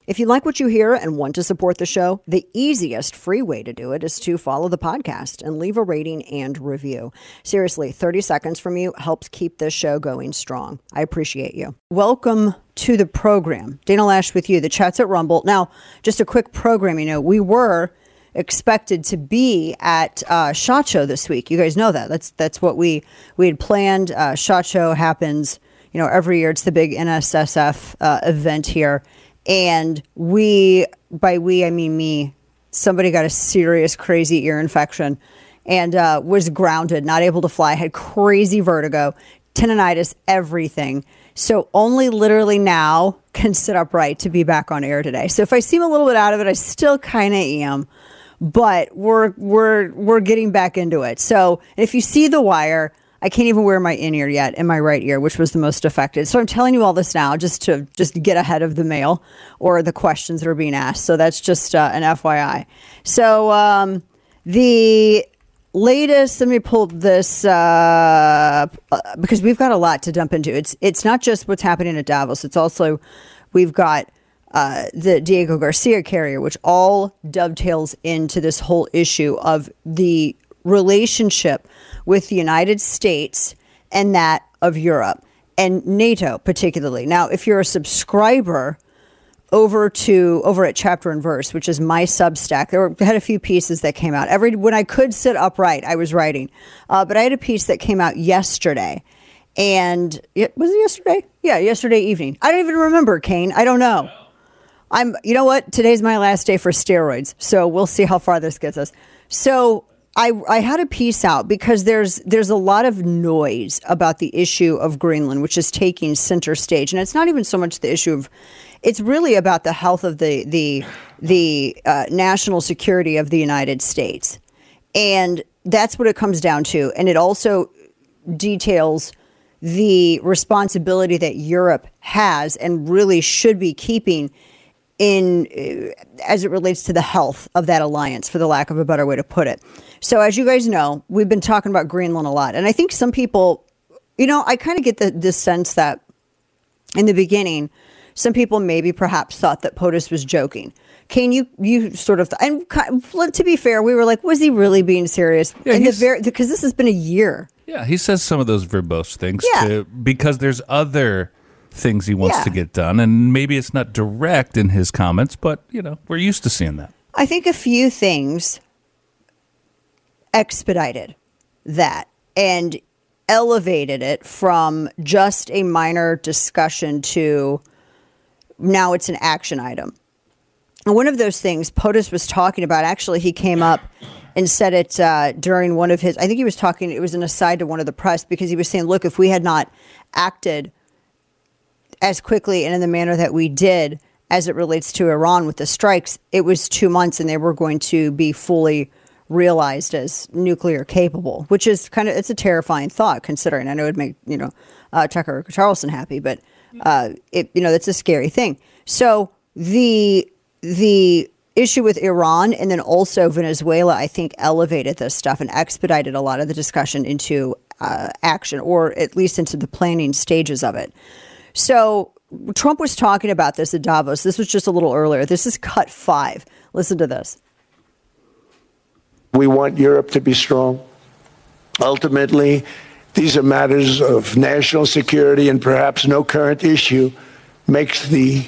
If you like what you hear and want to support the show, the easiest free way to do it is to follow the podcast and leave a rating and review. Seriously, 30 seconds from you helps keep this show going strong. I appreciate you. Welcome to the program. Dana Loesch with you. The chat's at Rumble. Now, just a quick program. We were expected to be at SHOT Show this week. You guys know that. That's what we had planned. SHOT Show happens, every year. It's the big NSSF event here. And by we, I mean me, somebody got a serious, crazy ear infection and was grounded, not able to fly, had crazy vertigo, tendonitis, everything. So only literally now can sit upright to be back on air today. So if I seem a little bit out of it, I still kind of am, but we're getting back into it. So if you see The Wire, I can't even wear my in-ear yet in my right ear, which was the most affected. So I'm telling you all this now just to get ahead of the mail or the questions that are being asked. So that's just an FYI. So the latest, let me pull this because we've got a lot to dump into. It's not just what's happening at Davos. It's also we've got the Diego Garcia carrier, which all dovetails into this whole issue of the relationship with the United States and that of Europe and NATO particularly. Now, if you're a subscriber over at Chapter and Verse, which is my Substack, had a few pieces that came out. When I could sit upright, I was writing. But I had a piece that came out yesterday. And was it yesterday? Yeah, yesterday evening. I don't even remember, Kane. I don't know. You know what? Today's my last day for steroids. So we'll see how far this gets us. So I had a piece out because there's a lot of noise about the issue of Greenland, which is taking center stage. And it's not even so much the issue of, it's really about the health of the national security of the United States. And that's what it comes down to. And it also details the responsibility that Europe has and really should be keeping in as it relates to the health of that alliance, for the lack of a better way to put it. So as you guys know, we've been talking about Greenland a lot. And I think some people, I kind of get this sense that in the beginning, some people maybe perhaps thought that POTUS was joking. Kane, you sort of, and to be fair, we were like, was he really being serious? Yeah, because this has been a year. Yeah, he says some of those verbose things too, because there's other things he wants to get done, and maybe it's not direct in his comments, but we're used to seeing that. I think a few things expedited that and elevated it from just a minor discussion to now it's an action item. And one of those things POTUS was talking about, actually he came up and said it during one of his, I think he was talking, it was an aside to one of the press, because he was saying, look, if we had not acted as quickly and in the manner that we did as it relates to Iran with the strikes, it was 2 months and they were going to be fully realized as nuclear capable, which is it's a terrifying thought, considering I know it'd make, Tucker Carlson happy, but that's a scary thing. So the issue with Iran and then also Venezuela, I think, elevated this stuff and expedited a lot of the discussion into action, or at least into the planning stages of it. So Trump was talking about this at Davos. This was just a little earlier. This is cut 5. Listen to this. We want Europe to be strong. Ultimately, these are matters of national security, and perhaps no current issue makes the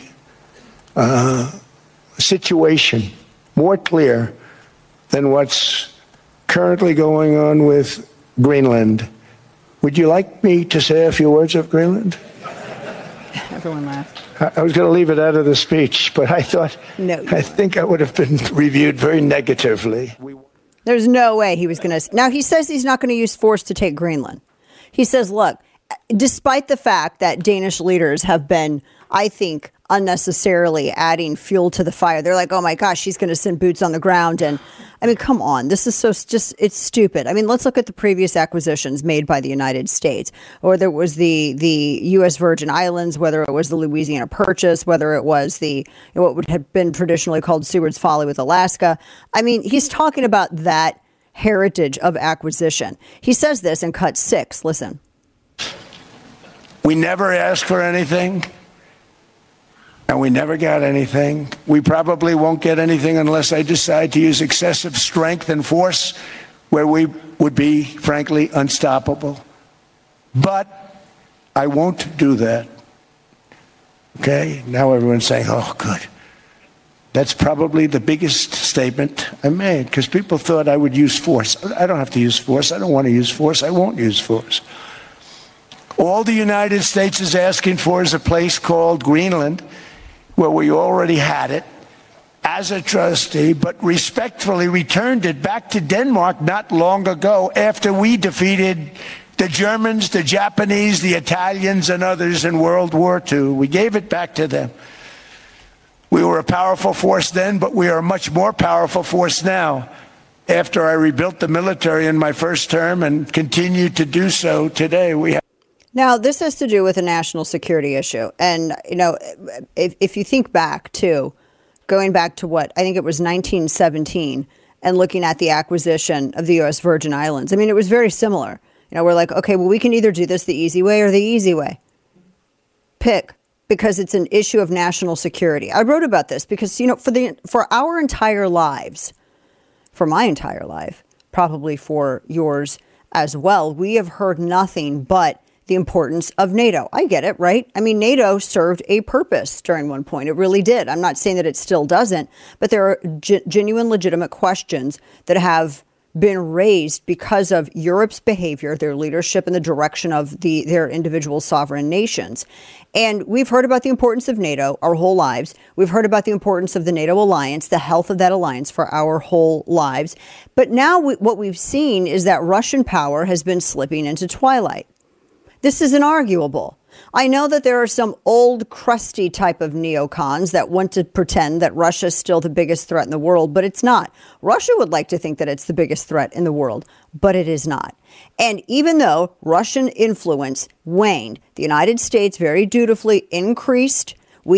situation more clear than what's currently going on with Greenland. Would you like me to say a few words of Greenland? Everyone laughed. I was going to leave it out of the speech, but I thought, I think I would have been reviewed very negatively. There's no way he was going to. Now, he says he's not going to use force to take Greenland. He says, look, despite the fact that Danish leaders have been, I think, unnecessarily adding fuel to the fire. They're like, oh my gosh, she's going to send boots on the ground. And I mean, come on, this is so just, it's stupid. I mean, let's look at the previous acquisitions made by the United States, or there was the U.S. Virgin Islands, whether it was the Louisiana Purchase, whether it was the, what would have been traditionally called Seward's Folly with Alaska. I mean, he's talking about that heritage of acquisition. He says this in cut 6. Listen. We never asked for anything, and we never got anything. We probably won't get anything unless I decide to use excessive strength and force where we would be, frankly, unstoppable. But I won't do that. Okay? Now everyone's saying, oh, good. That's probably the biggest statement I made, because people thought I would use force. I don't have to use force. I don't want to use force. I won't use force. All the United States is asking for is a place called Greenland, where we already had it as a trustee, but respectfully returned it back to Denmark not long ago after we defeated the Germans, the Japanese, the Italians, and others in World War II. We gave it back to them. We were a powerful force then, but we are a much more powerful force now after I rebuilt the military in my first term and continue to do so today. Now, this has to do with a national security issue. And, you know, if you think back to going back to what I think it was 1917 and looking at the acquisition of the U.S. Virgin Islands, I mean, it was very similar. You know, we're like, OK, well, we can either do this the easy way or the easy way. Pick, because it's an issue of national security. I wrote about this because, you know, for our entire lives, for my entire life, probably for yours as well, we have heard nothing but the importance of NATO. I get it, right? I mean, NATO served a purpose during one point. It really did. I'm not saying that it still doesn't, but there are genuine, legitimate questions that have been raised because of Europe's behavior, their leadership, and the direction of their individual sovereign nations. And we've heard about the importance of NATO our whole lives. We've heard about the importance of the NATO alliance, the health of that alliance for our whole lives. But now what we've seen is that Russian power has been slipping into twilight. This is inarguable. I know that there are some old, crusty type of neocons that want to pretend that Russia is still the biggest threat in the world, but it's not. Russia would like to think that it's the biggest threat in the world, but it is not. And even though Russian influence waned, the United States very dutifully increased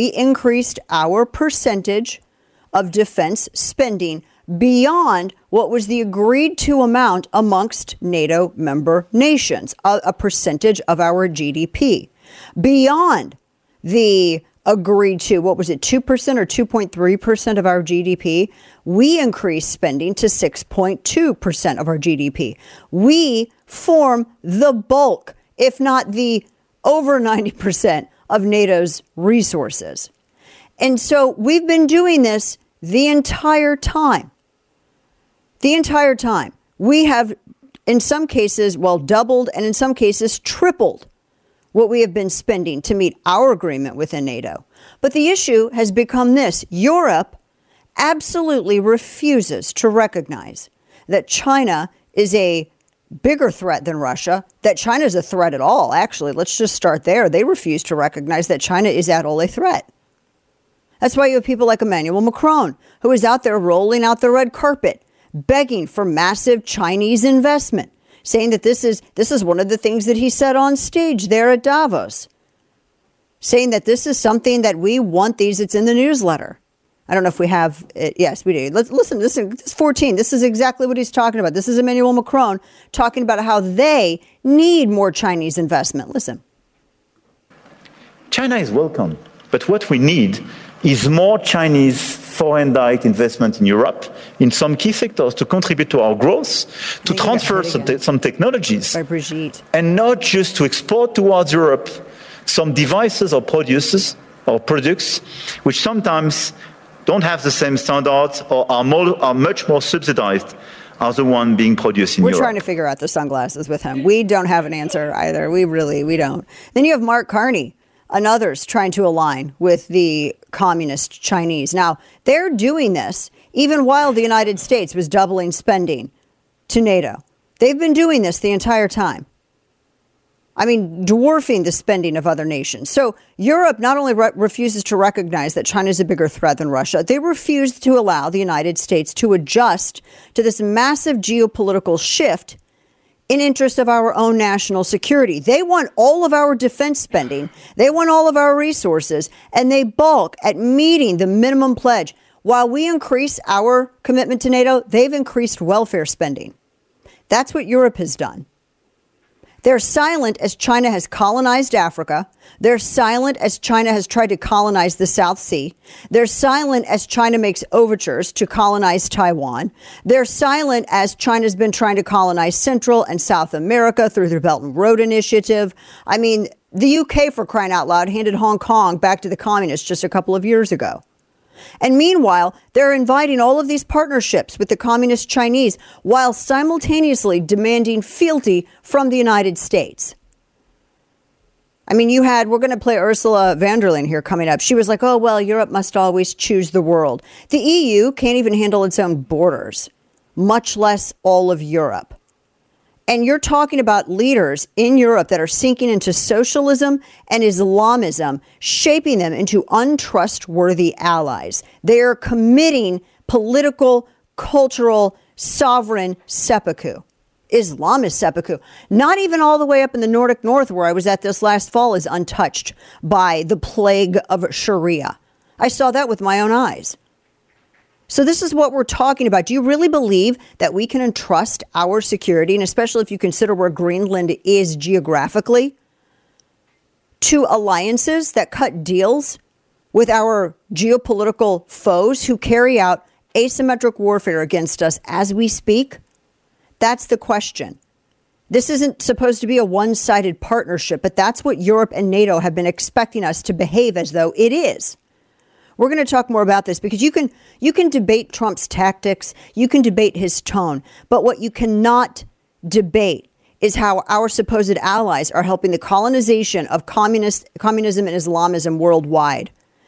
our percentage of defense spending beyond what was the agreed to amount amongst NATO member nations, a percentage of our GDP. Beyond the agreed to, what was it, 2% or 2.3% of our GDP, we increased spending to 6.2% of our GDP. We form the bulk, if not the over 90% of NATO's resources. And so we've been doing this the entire time. The entire time. We have, in some cases, doubled and in some cases tripled what we have been spending to meet our agreement within NATO. But the issue has become this. Europe absolutely refuses to recognize that China is a bigger threat than Russia, that China is a threat at all. Actually, let's just start there. They refuse to recognize that China is at all a threat. That's why you have people like Emmanuel Macron, who is out there rolling out the red carpet, begging for massive Chinese investment, saying that this is one of the things that he said on stage there at Davos, saying that this is something that we want it's in the newsletter. I don't know if we have it. Yes, we do. Let's listen. This is 14. This is exactly what he's talking about. This is Emmanuel Macron talking about how they need more Chinese investment. Listen. China is welcome, but what we need is more Chinese foreign direct investment in Europe, in some key sectors to contribute to our growth, to transfer some technologies, and not just to export towards Europe some devices or products which sometimes don't have the same standards or are much more subsidized as the one being produced in Europe. We're trying to figure out the sunglasses with him. We don't have an answer either. We don't. Then you have Mark Carney and others trying to align with the communist Chinese. Now, they're doing this even while the United States was doubling spending to NATO. They've been doing this the entire time. I mean, dwarfing the spending of other nations. So Europe not only refuses to recognize that China is a bigger threat than Russia, they refuse to allow the United States to adjust to this massive geopolitical shift in interest of our own national security. They want all of our defense spending. They want all of our resources, and they balk at meeting the minimum pledge. While we increase our commitment to NATO, they've increased welfare spending. That's what Europe has done. They're silent as China has colonized Africa. They're silent as China has tried to colonize the South Sea. They're silent as China makes overtures to colonize Taiwan. They're silent as China's been trying to colonize Central and South America through their Belt and Road Initiative. I mean, the UK, for crying out loud, handed Hong Kong back to the communists just a couple of years ago. And meanwhile, they're inviting all of these partnerships with the communist Chinese while simultaneously demanding fealty from the United States. I mean, we're going to play Ursula von der Leyen here coming up. She was like, oh, well, Europe must always choose the world. The EU can't even handle its own borders, much less all of Europe. And you're talking about leaders in Europe that are sinking into socialism and Islamism, shaping them into untrustworthy allies. They are committing political, cultural, sovereign seppuku. Islamist seppuku. Not even all the way up in the Nordic North, where I was at this last fall, is untouched by the plague of Sharia. I saw that with my own eyes. So this is what we're talking about. Do you really believe that we can entrust our security, and especially if you consider where Greenland is geographically, to alliances that cut deals with our geopolitical foes who carry out asymmetric warfare against us as we speak? That's the question. This isn't supposed to be a one-sided partnership, but that's what Europe and NATO have been expecting us to behave as though it is. We're going to talk more about this because you can debate Trump's tactics. You can debate his tone. But what you cannot debate is how our supposed allies are helping the colonization of communism and Islamism worldwide.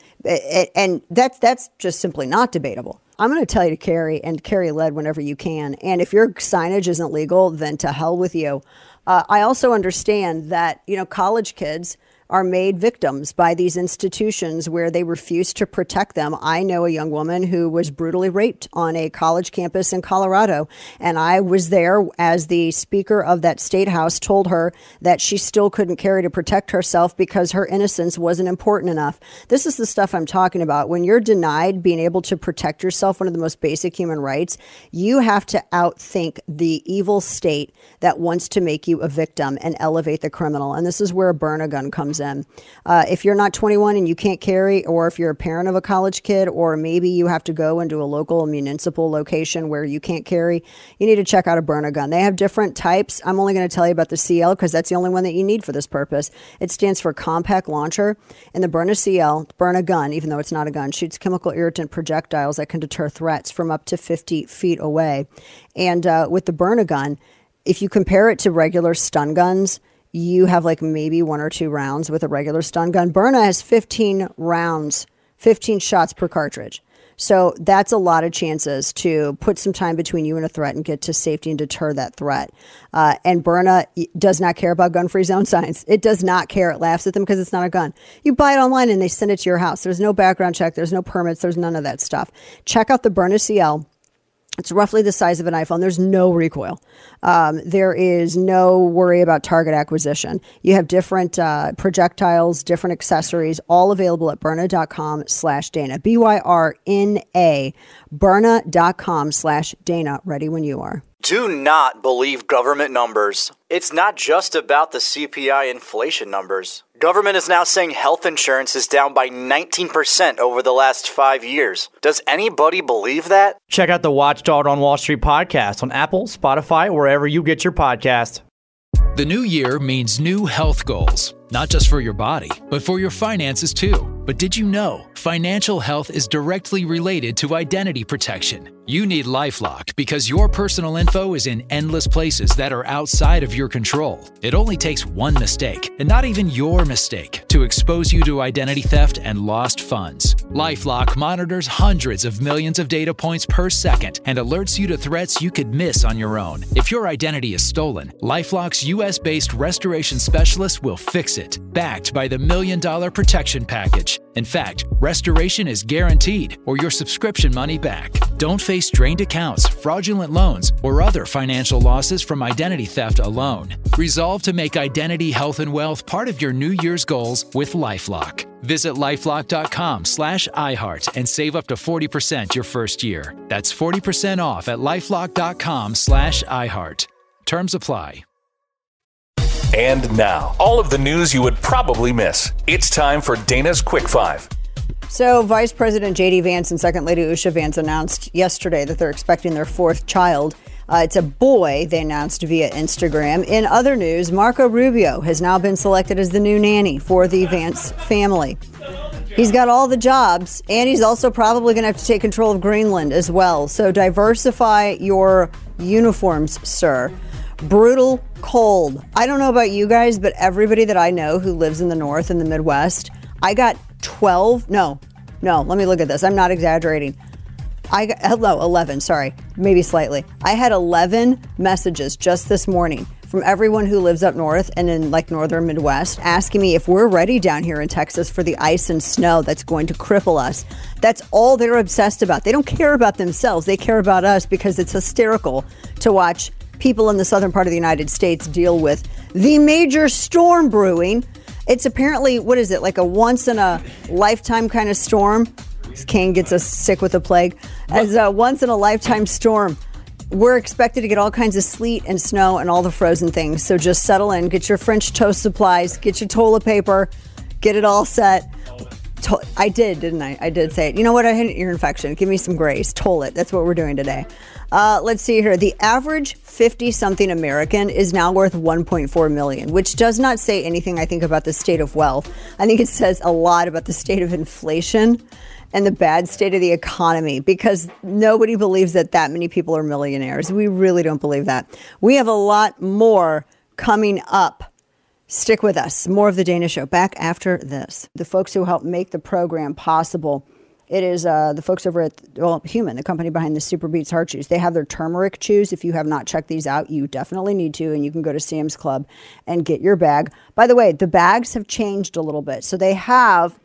And that's just simply not debatable. I'm going to tell you to carry lead whenever you can. And if your signage isn't legal, then to hell with you. I also understand that, college kids are made victims by these institutions where they refuse to protect them. I know a young woman who was brutally raped on a college campus in Colorado, and I was there as the speaker of that state house told her that she still couldn't carry to protect herself because her innocence wasn't important enough. This is the stuff I'm talking about. When you're denied being able to protect yourself, one of the most basic human rights, you have to outthink the evil state that wants to make you a victim and elevate the criminal. And this is where a burn-a-gun comes in. If you're not 21 and you can't carry, or if you're a parent of a college kid, or maybe you have to go into a local municipal location where you can't carry, you need to check out a burn-a-gun. They have different types. I'm only going to tell you about the CL because that's the only one that you need for this purpose. It stands for compact launcher. And the Burn-a-CL, burn-a-gun, even though it's not a gun, shoots chemical irritant projectiles that can deter threats from up to 50 feet away. And with the burn-a-gun, if you compare it to regular stun guns, you have like maybe 1 or 2 rounds with a regular stun gun. Byrna has 15 rounds, 15 shots per cartridge. So that's a lot of chances to put some time between you and a threat and get to safety and deter that threat. And Byrna does not care about gun-free zone signs. It does not care. It laughs at them because it's not a gun. You buy it online and they send it to your house. There's no background check. There's no permits. There's none of that stuff. Check out the Burn-a-CL. It's roughly the size of an iPhone. There's no recoil. There is no worry about target acquisition. You have different projectiles, different accessories, all available at Byrna.com/Dana. Byrna. Byrna.com/Dana. Ready when you are. Do not believe government numbers. It's not just about the CPI inflation numbers. Government is now saying health insurance is down by 19% over the last 5 years. Does anybody believe that? Check out the Watchdog on Wall Street podcast on Apple, Spotify, wherever you get your podcast. The new year means new health goals, not just for your body, but for your finances too. But did you know financial health is directly related to identity protection? You need LifeLock because your personal info is in endless places that are outside of your control. It only takes one mistake, and not even your mistake, to expose you to identity theft and lost funds. LifeLock monitors hundreds of millions of data points per second and alerts you to threats you could miss on your own. If your identity is stolen, LifeLock's US-based restoration specialist will fix it, backed by the $1 Million Protection Package. In fact, restoration is guaranteed or your subscription money back. Don't face drained accounts, fraudulent loans, or other financial losses from identity theft alone. Resolve to make identity, health, and wealth part of your New Year's goals with LifeLock. Visit LifeLock.com/iHeart and save up to 40% your first year. That's 40% off at LifeLock.com/iHeart. Terms apply. And now, all of the news you would probably miss. It's time for Dana's Quick Five. So Vice President J.D. Vance and Second Lady Usha Vance announced yesterday that they're expecting their fourth child. It's a boy, they announced via Instagram. In other news, Marco Rubio has now been selected as the new nanny for the Vance family. He's got all the jobs, and he's also probably going to have to take control of Greenland as well. So diversify your uniforms, sir. Brutal cold. I don't know about you guys, but everybody that I know who lives in the North and the Midwest, I got 12. No, let me look at this. I'm not exaggerating. 11, sorry, maybe slightly. I had 11 messages just this morning from everyone who lives up north and in like northern Midwest asking me if we're ready down here in Texas for the ice and snow that's going to cripple us. That's all they're obsessed about. They don't care about themselves. They care about us because it's hysterical to watch people in the southern part of the United States deal with the major storm brewing. It's apparently, what is it, like a once in a lifetime kind of storm? Kane gets us sick with the plague. As a once in a lifetime storm. We're expected to get all kinds of sleet and snow and all the frozen things. So just settle in, get your French toast supplies, get your toilet paper, get it all set. I did, didn't I? I did say it. You know what? I had an ear infection. Give me some grace. Toilet. That's what we're doing today. Let's see here. The average 50-something American is now worth $1.4 million, which does not say anything, I think, about the state of wealth. I think it says a lot about the state of inflation and the bad state of the economy, because nobody believes that many people are millionaires. We really don't believe that. We have a lot more coming up. Stick with us. More of the Dana Show back after this. The folks who help make the program possible, it is the folks over at Human, the company behind the Super Beats Heart Chews. They have their turmeric chews. If you have not checked these out, you definitely need to, and you can go to Sam's Club and get your bag. By the way, the bags have changed a little bit. So they have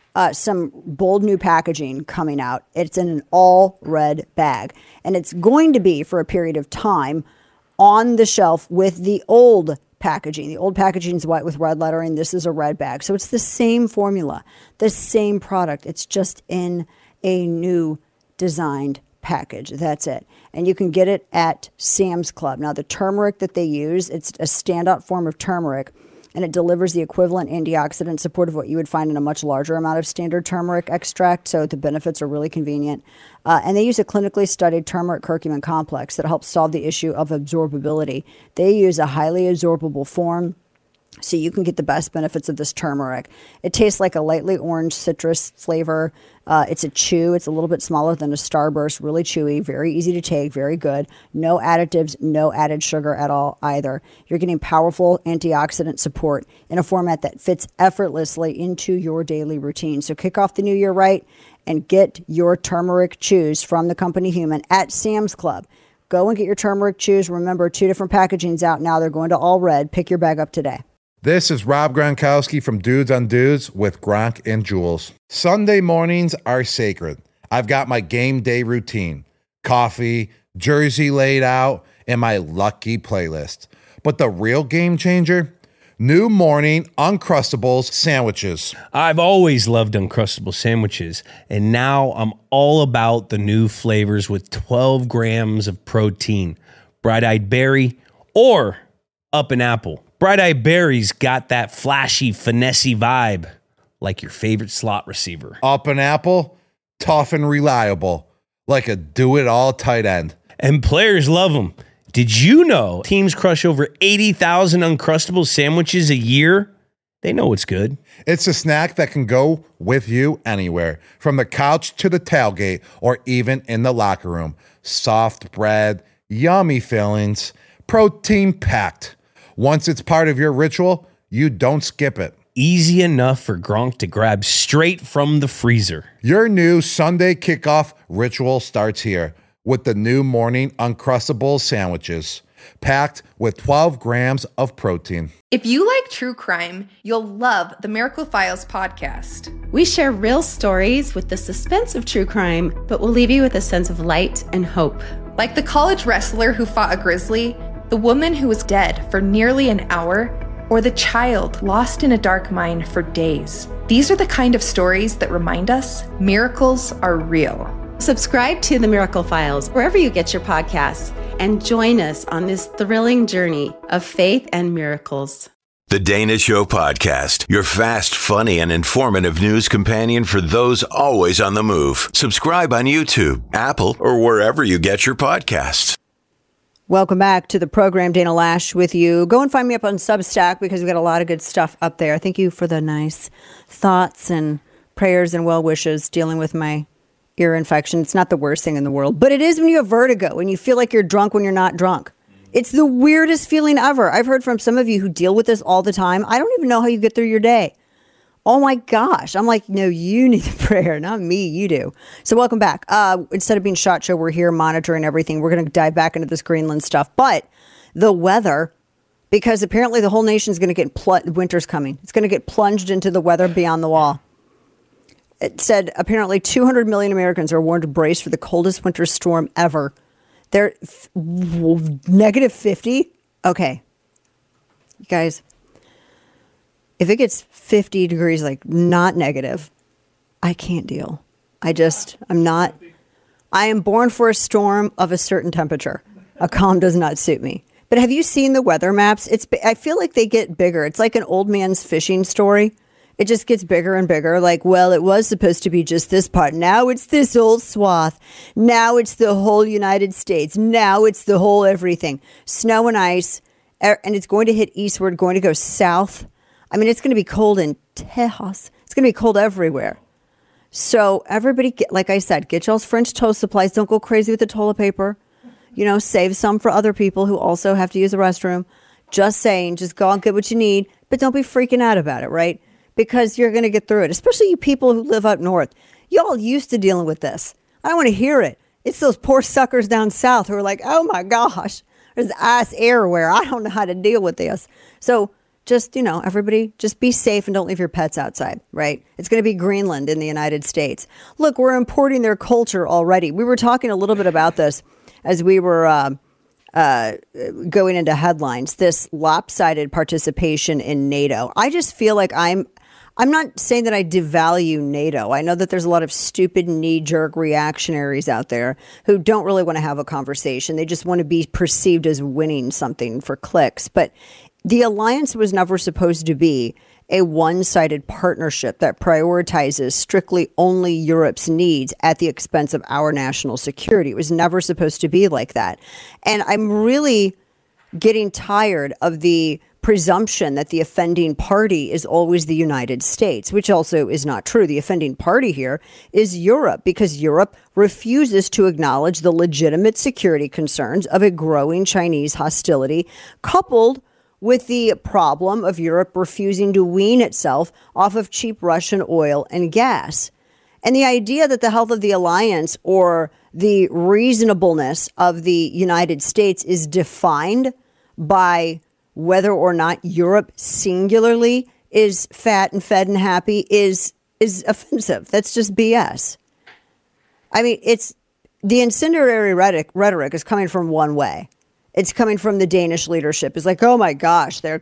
some bold new packaging coming out. It's in an all red bag, and it's going to be for a period of time on the shelf with the old packaging. The old packaging is white with red lettering. This is a red bag. So it's the same formula, the same product. It's just in a new designed package. That's it. And you can get it at Sam's Club. Now, the turmeric that they use, it's a standout form of turmeric, and it delivers the equivalent antioxidant support of what you would find in a much larger amount of standard turmeric extract. So the benefits are really convenient. And they use a clinically studied turmeric curcumin complex that helps solve the issue of absorbability. They use a highly absorbable form, so you can get the best benefits of this turmeric. It tastes like a lightly orange citrus flavor. It's a chew. It's a little bit smaller than a Starburst, really chewy, very easy to take, very good. No additives, no added sugar at all either. You're getting powerful antioxidant support in a format that fits effortlessly into your daily routine. So kick off the new year right and get your turmeric chews from the company Human at Sam's Club. Go and get your turmeric chews. Remember, 2 different packagings out now. They're going to all red. Pick your bag up today. This is Rob Gronkowski from Dudes on Dudes with Gronk and Jules. Sunday mornings are sacred. I've got my game day routine, coffee, jersey laid out, and my lucky playlist. But the real game changer? New morning Uncrustables sandwiches. I've always loved Uncrustable sandwiches, and now I'm all about the new flavors with 12 grams of protein. Bright-eyed berry or up an apple. Bright-eyed berry's got that flashy, finessey vibe, like your favorite slot receiver. Up an apple, tough and reliable, like a do-it-all tight end. And players love them. Did you know teams crush over 80,000 Uncrustable sandwiches a year? They know it's good. It's a snack that can go with you anywhere, from the couch to the tailgate, or even in the locker room. Soft bread, yummy fillings, protein-packed. Once it's part of your ritual, you don't skip it. Easy enough for Gronk to grab straight from the freezer. Your new Sunday kickoff ritual starts here with the new morning Uncrustables sandwiches, packed with 12 grams of protein. If you like true crime, you'll love the Miracle Files podcast. We share real stories with the suspense of true crime, but we'll leave you with a sense of light and hope. Like the college wrestler who fought a grizzly, the woman who was dead for nearly an hour, or the child lost in a dark mine for days. These are the kind of stories that remind us miracles are real. Subscribe to The Miracle Files wherever you get your podcasts and join us on this thrilling journey of faith and miracles. The Dana Show Podcast, your fast, funny, and informative news companion for those always on the move. Subscribe on YouTube, Apple, or wherever you get your podcasts. Welcome back to the program. Dana Lash with you. Go and find me up on Substack because we've got a lot of good stuff up there. Thank you for the nice thoughts and prayers and well wishes dealing with my ear infection. It's not the worst thing in the world, but it is when you have vertigo and you feel like you're drunk when you're not drunk. It's the weirdest feeling ever. I've heard from some of you who deal with this all the time. I don't even know how you get through your day. Oh my gosh. I'm like, no, you need the prayer, not me. You do. So welcome back. Instead of being SHOT Show, we're here monitoring everything. We're going to dive back into this Greenland stuff. But the weather, because apparently the whole nation's going to get, winter's coming. It's going to get plunged into the weather beyond the wall. It said apparently 200 million Americans are warned to brace for the coldest winter storm ever. They're negative 50. Okay. You guys, if it gets 50 degrees, like not negative, I can't deal. I am born for a storm of a certain temperature. A calm does not suit me. But have you seen the weather maps? I feel like they get bigger. It's like an old man's fishing story. It just gets bigger and bigger. Like, well, it was supposed to be just this part. Now it's this whole swath. Now it's the whole United States. Now it's the whole everything. Snow and ice. And it's going to hit eastward, going to go south. I mean, it's going to be cold in Tejas. It's going to be cold everywhere. So everybody, like I said, get y'all's French toast supplies. Don't go crazy with the toilet paper. You know, save some for other people who also have to use the restroom. Just saying, just go and get what you need. But don't be freaking out about it, right? Because you're going to get through it, especially you people who live up north. Y'all used to dealing with this. I don't want to hear it. It's those poor suckers down south who are like, oh my gosh, there's ice everywhere. I don't know how to deal with this. So just, you know, everybody just be safe and don't leave your pets outside, right? It's going to be Greenland in the United States. Look, we're importing their culture already. We were talking a little bit about this as we were going into headlines, this lopsided participation in NATO. I just feel like I'm not saying that I devalue NATO. I know that there's a lot of stupid knee-jerk reactionaries out there who don't really want to have a conversation. They just want to be perceived as winning something for clicks. But the alliance was never supposed to be a one-sided partnership that prioritizes strictly only Europe's needs at the expense of our national security. It was never supposed to be like that. And I'm really getting tired of the presumption that the offending party is always the United States, which also is not true. The offending party here is Europe, because Europe refuses to acknowledge the legitimate security concerns of a growing Chinese hostility, coupled with the problem of Europe refusing to wean itself off of cheap Russian oil and gas. And the idea that the health of the alliance or the reasonableness of the United States is defined by whether or not Europe singularly is fat and fed and happy is offensive. That's just BS. I mean, it's the incendiary rhetoric is coming from one way. It's coming from the Danish leadership. It's like, oh my gosh, they're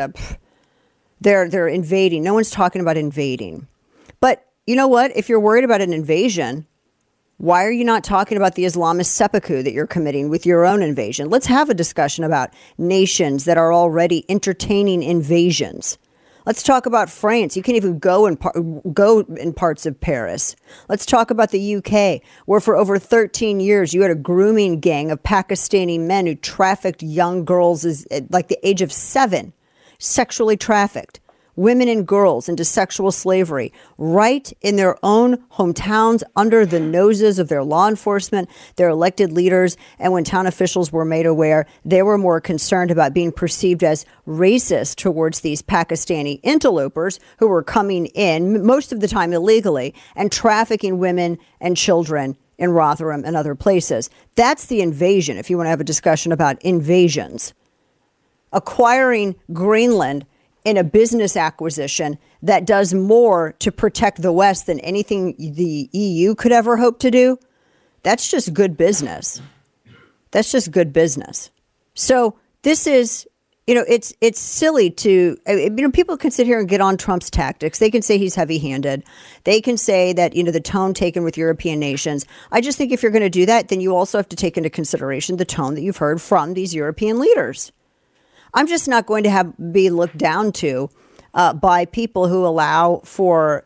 invading. No one's talking about invading. But you know what? If you're worried about an invasion, why are you not talking about the Islamist seppuku that you're committing with your own invasion? Let's have a discussion about nations that are already entertaining invasions. Let's talk about France. You can't even go in parts of Paris. Let's talk about the UK, where for over 13 years you had a grooming gang of Pakistani men who trafficked young girls as like the age of 7, sexually trafficked women and girls into sexual slavery right in their own hometowns under the noses of their law enforcement, their elected leaders. And when town officials were made aware, they were more concerned about being perceived as racist towards these Pakistani interlopers who were coming in, most of the time illegally, and trafficking women and children in Rotherham and other places. That's the invasion, if you want to have a discussion about invasions. Acquiring Greenland in a business acquisition that does more to protect the West than anything the EU could ever hope to do, that's just good business. That's just good business. So this is, it's silly to, people can sit here and get on Trump's tactics. They can say he's heavy-handed. They can say that, the tone taken with European nations. I just think if you're going to do that, then you also have to take into consideration the tone that you've heard from these European leaders. I'm just not going to be looked down to by people who allow for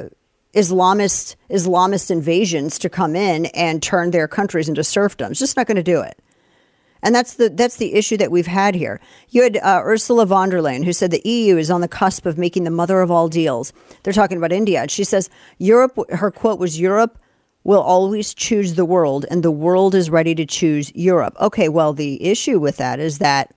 Islamist invasions to come in and turn their countries into serfdom. It's just not going to do it. And that's the issue that we've had here. You had Ursula von der Leyen, who said the EU is on the cusp of making the mother of all deals. They're talking about India. She says Europe, her quote was, Europe will always choose the world, and the world is ready to choose Europe. Okay, well, the issue with that is that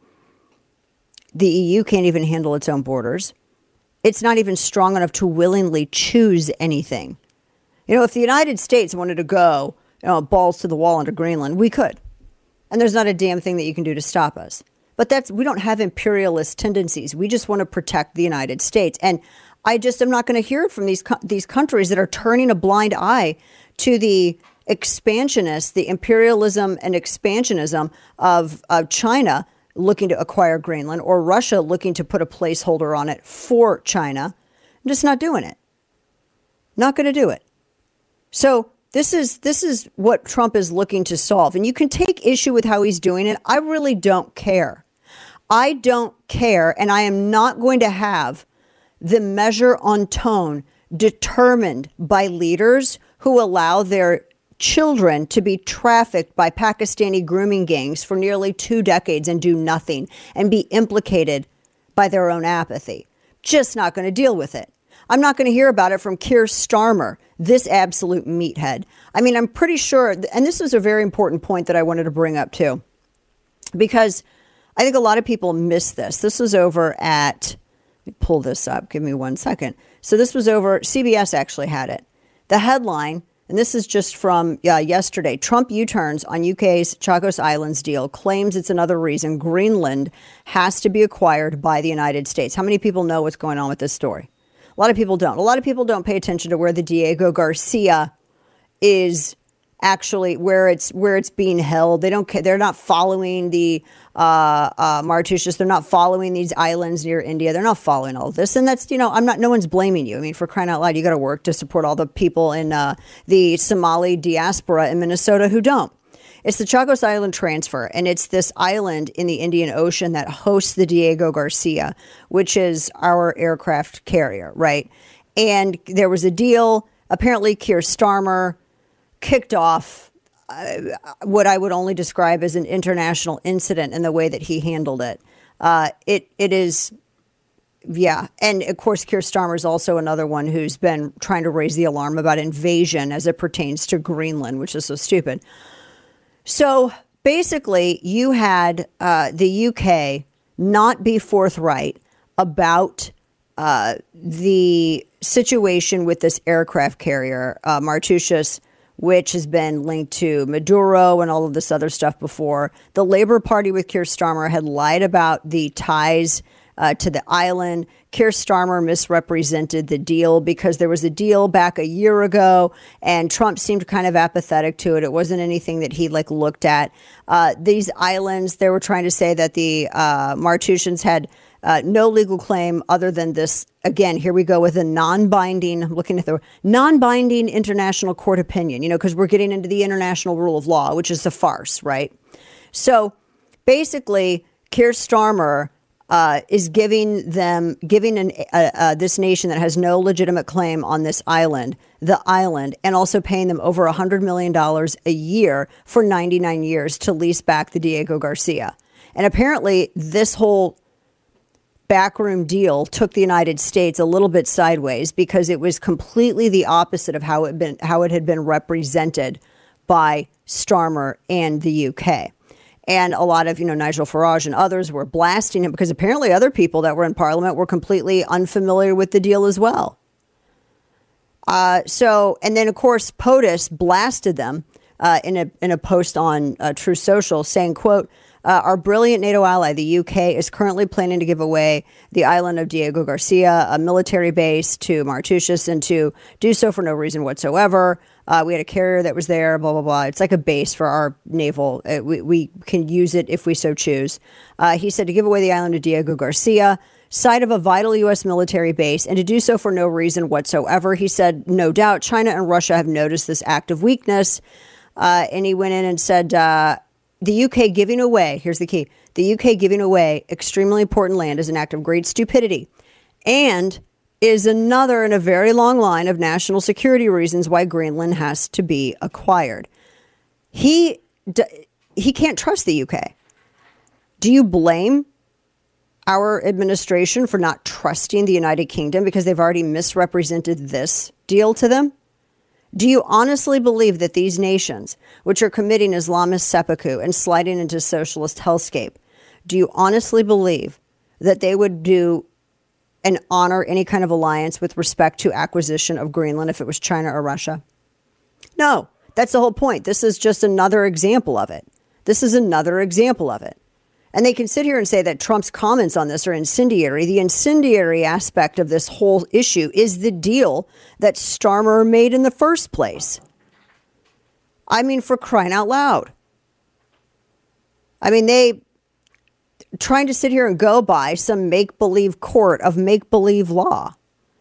the EU can't even handle its own borders. It's not even strong enough to willingly choose anything. You know, if the United States wanted to go, balls to the wall into Greenland, we could. And there's not a damn thing that you can do to stop us. But we don't have imperialist tendencies. We just want to protect the United States. And I'm not going to hear it from these countries that are turning a blind eye to the expansionists, the imperialism and expansionism of China looking to acquire Greenland, or Russia looking to put a placeholder on it for China. I'm just not doing it. Not going to do it. So this is what Trump is looking to solve. And you can take issue with how he's doing it. I really don't care. I don't care. And I am not going to have the measure on tone determined by leaders who allow their children to be trafficked by Pakistani grooming gangs for nearly 2 decades and do nothing and be implicated by their own apathy. Just not going to deal with it. I'm not going to hear about it from Keir Starmer, this absolute meathead. I mean, I'm pretty sure, and this is a very important point that I wanted to bring up too, because I think a lot of people miss this. This was over at, let me pull this up, give me 1 second. So this was over, CBS actually had it. The headline, and this is just from yesterday, Trump U-turns on UK's Chagos Islands deal, claims it's another reason Greenland has to be acquired by the United States. How many people know what's going on with this story? A lot of people don't. A lot of people don't pay attention to where the Diego Garcia is actually, where it's being held. They don't care. They're not following the Mauritius. They're not following these islands near India. They're not following all of this. And that's, no one's blaming you. I mean, for crying out loud, you got to work to support all the people in the Somali diaspora in Minnesota who don't. It's the Chagos Island transfer, and it's this island in the Indian Ocean that hosts the Diego Garcia, which is our aircraft carrier, right? And there was a deal. Apparently, Keir Starmer kicked off what I would only describe as an international incident in the way that he handled it. It is, yeah. And of course, Keir Starmer is also another one who's been trying to raise the alarm about invasion as it pertains to Greenland, which is so stupid. So basically, you had the UK not be forthright about the situation with this aircraft carrier, Mauritius, which has been linked to Maduro and all of this other stuff before. The Labour Party with Keir Starmer had lied about the ties to the island. Keir Starmer misrepresented the deal because there was a deal back a year ago and Trump seemed kind of apathetic to it. It wasn't anything that he looked at. These islands, they were trying to say that the Mauritians had no legal claim other than this. Again, here we go with a non-binding, I'm looking at the non-binding international court opinion, because we're getting into the international rule of law, which is a farce, right? So basically, Keir Starmer is giving this nation that has no legitimate claim on this island, the island, and also paying them over $100 million a year for 99 years to lease back the Diego Garcia. And apparently this whole backroom deal took the United States a little bit sideways because it was completely the opposite of how it had been represented by Starmer and the UK. And a lot of, Nigel Farage and others were blasting him because apparently other people that were in Parliament were completely unfamiliar with the deal as well. And then, of course, POTUS blasted them in a post on True Social saying, quote, our brilliant NATO ally, the UK, is currently planning to give away the island of Diego Garcia, a military base, to Mauritius, and to do so for no reason whatsoever. We had a carrier that was there, blah, blah, blah. It's like a base for our naval. We can use it if we so choose. He said to give away the island of Diego Garcia, site of a vital U.S. military base, and to do so for no reason whatsoever. He said, no doubt, China and Russia have noticed this act of weakness. And he went in and said, the UK giving away, here's the key, the UK giving away extremely important land is an act of great stupidity and is another in a very long line of national security reasons why Greenland has to be acquired. He can't trust the UK. Do you blame our administration for not trusting the United Kingdom because they've already misrepresented this deal to them? Do you honestly believe that these nations, which are committing Islamist seppuku and sliding into socialist hellscape, do you honestly believe that they would do and honor any kind of alliance with respect to acquisition of Greenland if it was China or Russia? No, that's the whole point. This is just another example of it. This is another example of it. And they can sit here and say that Trump's comments on this are incendiary. The incendiary aspect of this whole issue is the deal that Starmer made in the first place. I mean, for crying out loud. I mean, they trying to sit here and go by some make-believe court of make-believe law.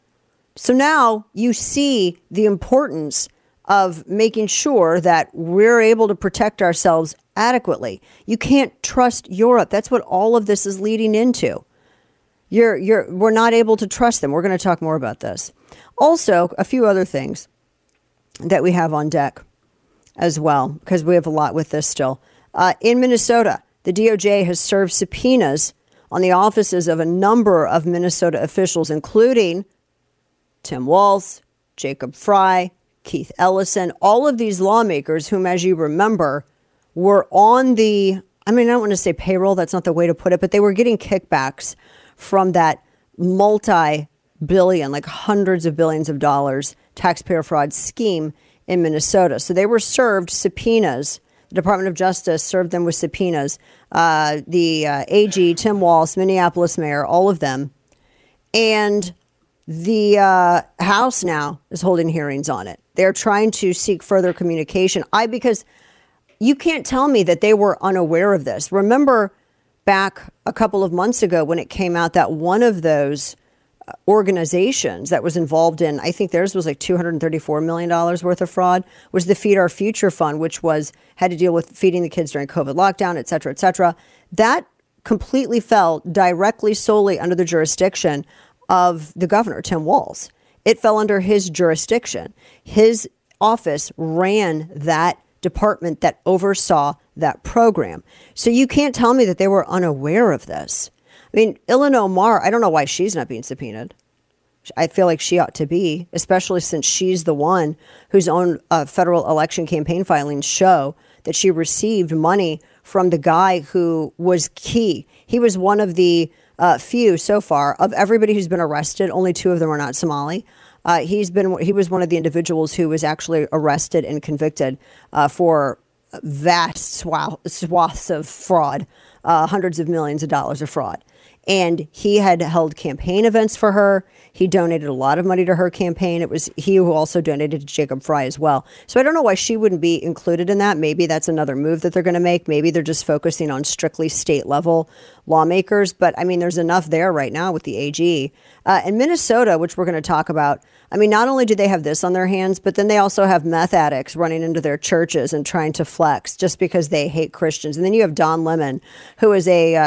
So now you see the importance of making sure that we're able to protect ourselves adequately. You can't trust Europe. That's what all of this is leading into. We're not able to trust them. We're going to talk more about this. Also, a few other things that we have on deck as well, because we have a lot with this still. In Minnesota, the DOJ has served subpoenas on the offices of a number of Minnesota officials, including Tim Walz, Jacob Frey, Keith Ellison, all of these lawmakers whom, as you remember, were on the, I don't want to say payroll, that's not the way to put it, but they were getting kickbacks from that multi-billion, like hundreds of billions of dollars taxpayer fraud scheme in Minnesota. So they were served subpoenas. The Department of Justice served them with subpoenas. The AG, Tim Walz, Minneapolis mayor, all of them. And the House now is holding hearings on it. They're trying to seek further communication. Because you can't tell me that they were unaware of this. Remember back a couple of months ago when it came out that one of those organizations that was involved in, I think theirs was like $234 million worth of fraud, was the Feed Our Future Fund, which had to deal with feeding the kids during COVID lockdown, et cetera, et cetera. That completely fell directly solely under the jurisdiction of the governor, Tim Walz. It fell under his jurisdiction. His office ran that department that oversaw that program. So you can't tell me that they were unaware of this. Ilhan Omar, I don't know why she's not being subpoenaed. I feel like she ought to be, especially since she's the one whose own federal election campaign filings show that she received money from the guy who was key. He was one of the few so far of everybody who's been arrested. Only 2 of them are not Somali. He was one of the individuals who was actually arrested and convicted for vast swaths of fraud, hundreds of millions of dollars of fraud. And he had held campaign events for her. He donated a lot of money to her campaign. It was he who also donated to Jacob Frey as well. So I don't know why she wouldn't be included in that. Maybe that's another move that they're going to make. Maybe they're just focusing on strictly state level lawmakers. But there's enough there right now with the AG. In Minnesota, which we're going to talk about, not only do they have this on their hands, but then they also have meth addicts running into their churches and trying to flex just because they hate Christians. And then you have Don Lemon, who is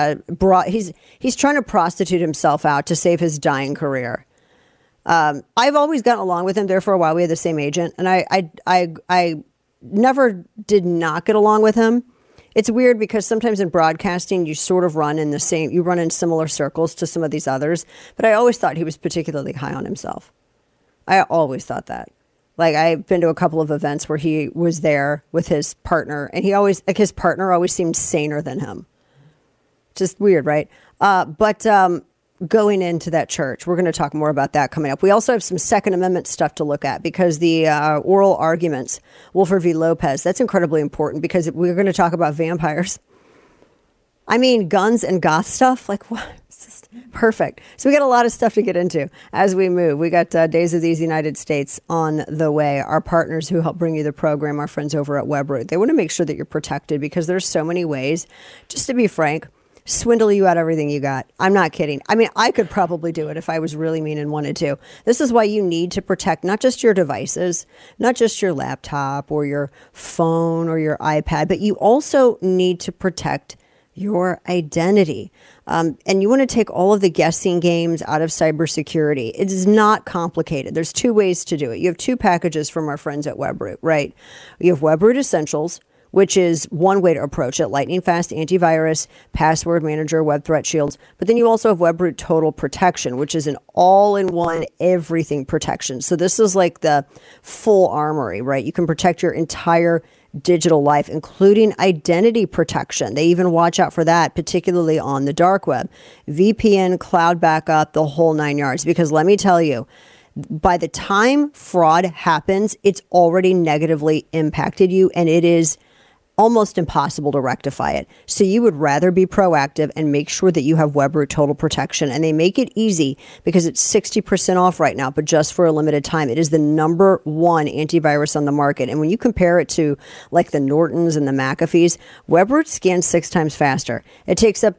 he's trying to prostitute himself out to save his dying career. I've always gotten along with him. There for a while, we had the same agent, and I never did not get along with him. It's weird because sometimes in broadcasting, you sort of run in similar circles to some of these others. But I always thought he was particularly high on himself. I always thought that. I've been to a couple of events where he was there with his partner, and his partner always seemed saner than him. Just weird, right? But going into that church, we're going to talk more about that coming up. We also have some Second Amendment stuff to look at because the oral arguments, Wolford v. Lopez, that's incredibly important because we're going to talk about vampires. Guns and goth stuff, what? It's just perfect. So we got a lot of stuff to get into as we move. We got Days of These United States on the way. Our partners who help bring you the program, our friends over at Webroot, they want to make sure that you're protected because there's so many ways, just to be frank, swindle you out everything you got. I'm not kidding. I mean, I could probably do it if I was really mean and wanted to. This is why you need to protect not just your devices, not just your laptop or your phone or your iPad, but you also need to protect your identity. And you want to take all of the guessing games out of cybersecurity. It is not complicated. There's two ways to do it. You have two packages from our friends at Webroot, right? You have Webroot Essentials, which is one way to approach it. Lightning fast antivirus, password manager, web threat shields. But then you also have Webroot Total Protection, which is an all-in-one everything protection. So this is like the full armory, right? You can protect your entire digital life, including identity protection. They even watch out for that, particularly on the dark web. VPN, cloud backup, the whole 9 yards. Because let me tell you, by the time fraud happens, it's already negatively impacted you, and it is almost impossible to rectify it. So you would rather be proactive and make sure that you have Webroot Total Protection. And they make it easy because it's 60% off right now, but just for a limited time. It is the number one antivirus on the market. And when you compare it to like the Nortons and the McAfee's, Webroot scans 6 times faster. It takes up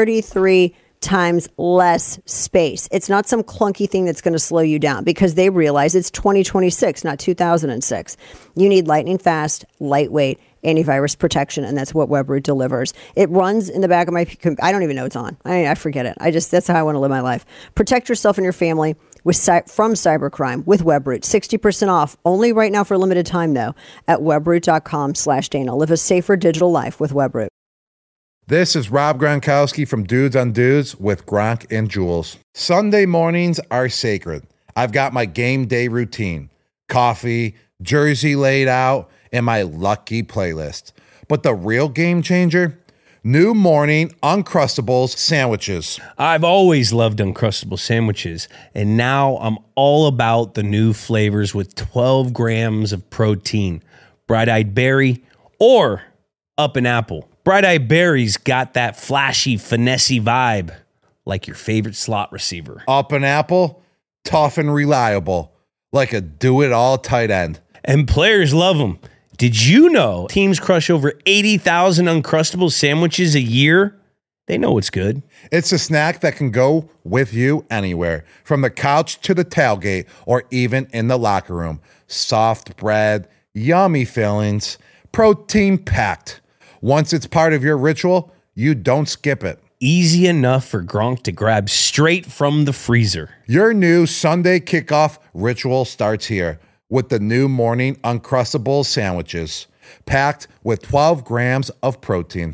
33 times less space. It's not some clunky thing that's going to slow you down because they realize it's 2026, not 2006. You need lightning fast, lightweight antivirus protection, and that's what Webroot delivers. It runs in the back of my I don't even know it's on. I forget it. That's how I want to live my life. Protect yourself and your family from cybercrime with Webroot. 60% off only right now for a limited time though at webroot.com/Dana. Live a safer digital life with Webroot. This is Rob Gronkowski from Dudes on Dudes with Gronk and Jules. Sunday mornings are sacred. I've got my game day routine, coffee, jersey laid out, and my lucky playlist. But the real game changer? New morning Uncrustables sandwiches. I've always loved Uncrustable sandwiches, and now I'm all about the new flavors with 12 grams of protein. Bright-eyed berry or up an apple. Bright-eyed berry's got that flashy, finessey vibe, like your favorite slot receiver. Up an apple, tough and reliable, like a do-it-all tight end. And players love them. Did you know teams crush over 80,000 Uncrustable sandwiches a year? They know it's good. It's a snack that can go with you anywhere, from the couch to the tailgate or even in the locker room. Soft bread, yummy fillings, protein packed. Once it's part of your ritual, you don't skip it. Easy enough for Gronk to grab straight from the freezer. Your new Sunday kickoff ritual starts here with the new morning Uncrustables sandwiches, packed with 12 grams of protein.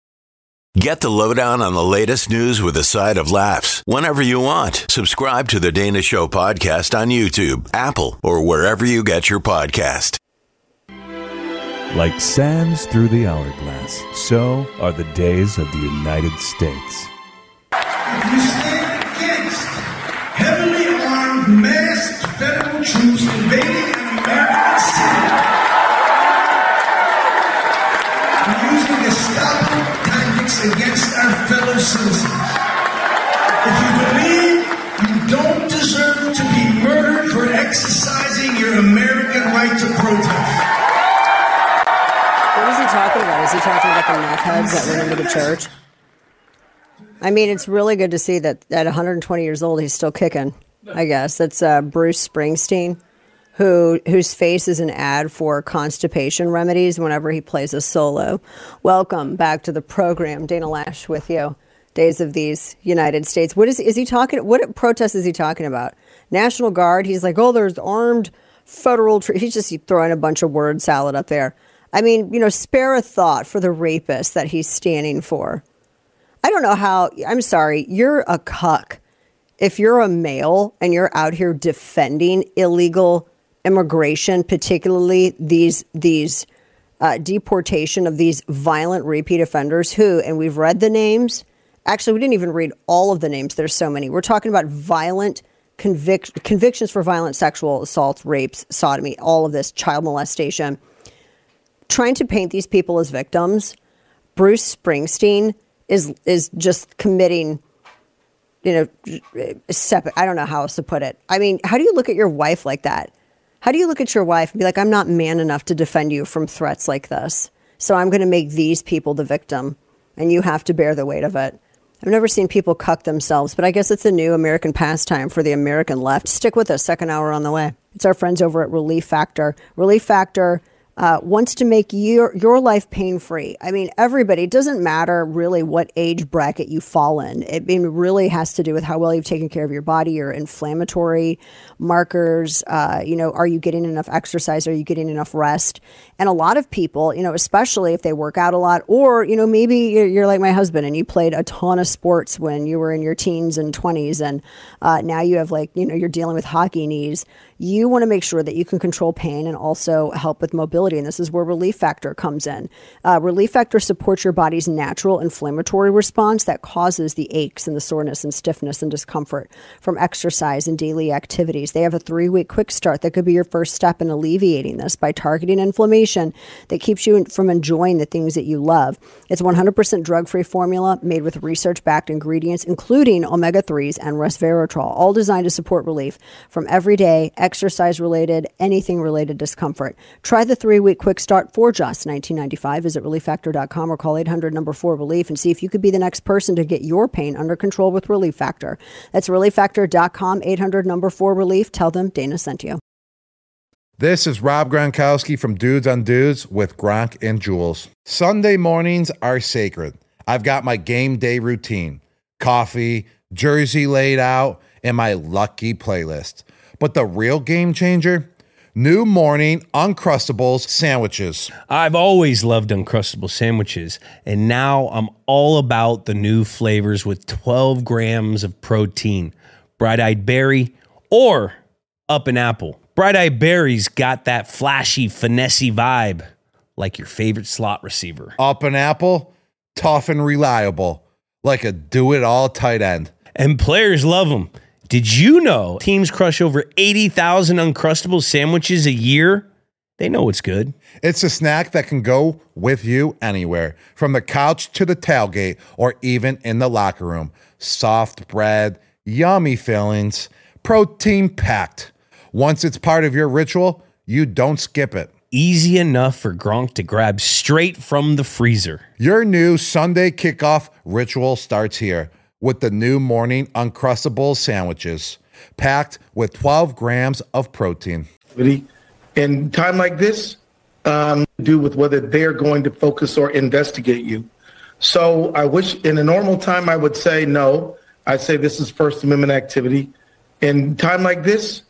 Get the lowdown on the latest news with a side of laughs whenever you want. Subscribe to the Dana Show podcast on YouTube, Apple, or wherever you get your podcast. Like sands through the hourglass, so are the days of the United States. You stand against heavily armed, masked federal troops invading an American city. We're using Gestapo tactics against our fellow citizens. If you believe you don't deserve to be murdered for exercising your American right to protest. What is he talking about? Is he talking about the meth heads that went into the church? I mean, it's really good to see that at 120 years old, he's still kicking, I guess. That's Bruce Springsteen, whose face is an ad for constipation remedies whenever he plays a solo. Welcome back to the program. Dana Lash with you. Days of these United States. What is he talking? What protest is he talking about? National Guard. He's like, oh, there's armed federal. He's just throwing a bunch of word salad up there. I mean, spare a thought for the rapist that he's standing for. I don't know how. I'm sorry. You're a cuck. If you're a male and you're out here defending illegal immigration, particularly these deportation of these violent repeat offenders who, and we've read the names. Actually, we didn't even read all of the names. There's so many. We're talking about violent convictions for violent sexual assaults, rapes, sodomy, all of this, child molestation. Trying to paint these people as victims. Bruce Springsteen is just committing, I don't know how else to put it. I mean, how do you look at your wife like that? How do you look at your wife and be like, I'm not man enough to defend you from threats like this, so I'm going to make these people the victim and you have to bear the weight of it. I've never seen people cuck themselves, but I guess it's a new American pastime for the American left. Stick with us. Second hour on the way. It's our friends over at Relief Factor. Relief Factor wants to make your life pain-free. I mean, everybody, it doesn't matter really what age bracket you fall in. It really has to do with how well you've taken care of your body, your inflammatory markers. Are you getting enough exercise? Are you getting enough rest? And a lot of people, especially if they work out a lot, or, maybe you're like my husband and you played a ton of sports when you were in your teens and 20s, and now you have you're dealing with hockey knees. You want to make sure that you can control pain and also help with mobility. And this is where Relief Factor comes in. Relief Factor supports your body's natural inflammatory response that causes the aches and the soreness and stiffness and discomfort from exercise and daily activities. They have a 3-week quick start that could be your first step in alleviating this by targeting inflammation that keeps you from enjoying the things that you love. It's 100% drug-free formula made with research-backed ingredients, including omega-3s and resveratrol, all designed to support relief from everyday exercise-related, anything-related discomfort. Try the 3-week quick start for just $19.95. Visit ReliefFactor.com or call 800-4RELIEF and see if you could be the next person to get your pain under control with Relief Factor. That's ReliefFactor.com, 800-4RELIEF. Tell them Dana sent you. This is Rob Gronkowski from Dudes on Dudes with Gronk and Jules. Sunday mornings are sacred. I've got my game day routine, coffee, jersey laid out, and my lucky playlist. But the real game changer? New morning Uncrustables sandwiches. I've always loved Uncrustable sandwiches, and now I'm all about the new flavors with 12 grams of protein. Bright-eyed berry or up an apple. Bright-eyed berry's got that flashy, finessey vibe, like your favorite slot receiver. Up an apple, tough and reliable, like a do-it-all tight end. And players love them. Did you know teams crush over 80,000 Uncrustable sandwiches a year? They know it's good. It's a snack that can go with you anywhere, from the couch to the tailgate or even in the locker room. Soft bread, yummy fillings, protein packed. Once it's part of your ritual, you don't skip it. Easy enough for Gronk to grab straight from the freezer. Your new Sunday kickoff ritual starts here with the new morning Uncrustables sandwiches, packed with 12 grams of protein. In time like this, do with whether they're going to focus or investigate you. So I wish in a normal time I would say no. I say this is First Amendment activity. In time like this,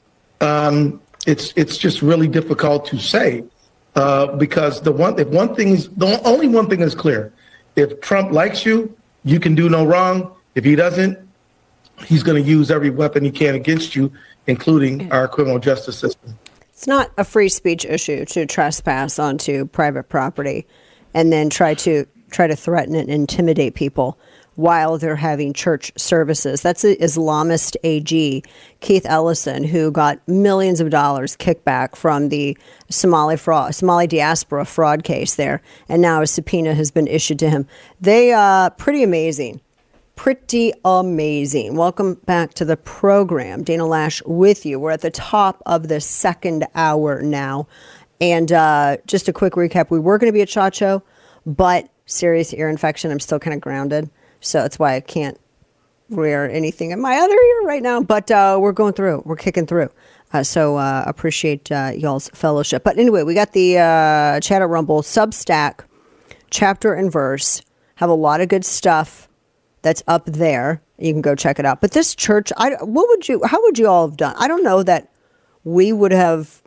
it's just really difficult to say because the only one thing is clear. If Trump likes you, you can do no wrong. If he doesn't, he's going to use every weapon he can against you, including our criminal justice system. It's not a free speech issue to trespass onto private property and then try to threaten and intimidate people while they're having church services. That's the Islamist AG, Keith Ellison, who got millions of dollars kickback from the Somali diaspora fraud case there, and now a subpoena has been issued to him. They pretty amazing. Pretty amazing. Welcome back to the program. Dana Loesch with you. We're at the top of the second hour now. And just a quick recap. We were going to be at SHOT Show, but serious ear infection. I'm still kind of grounded. So that's why I can't wear anything in my other ear right now. But we're going through. We're kicking through. So appreciate y'all's fellowship. But anyway, we got the Chat at Rumble, Substack, chapter and verse. Have a lot of good stuff that's up there. You can go check it out. But this church, how would you all have done? I don't know that we would have.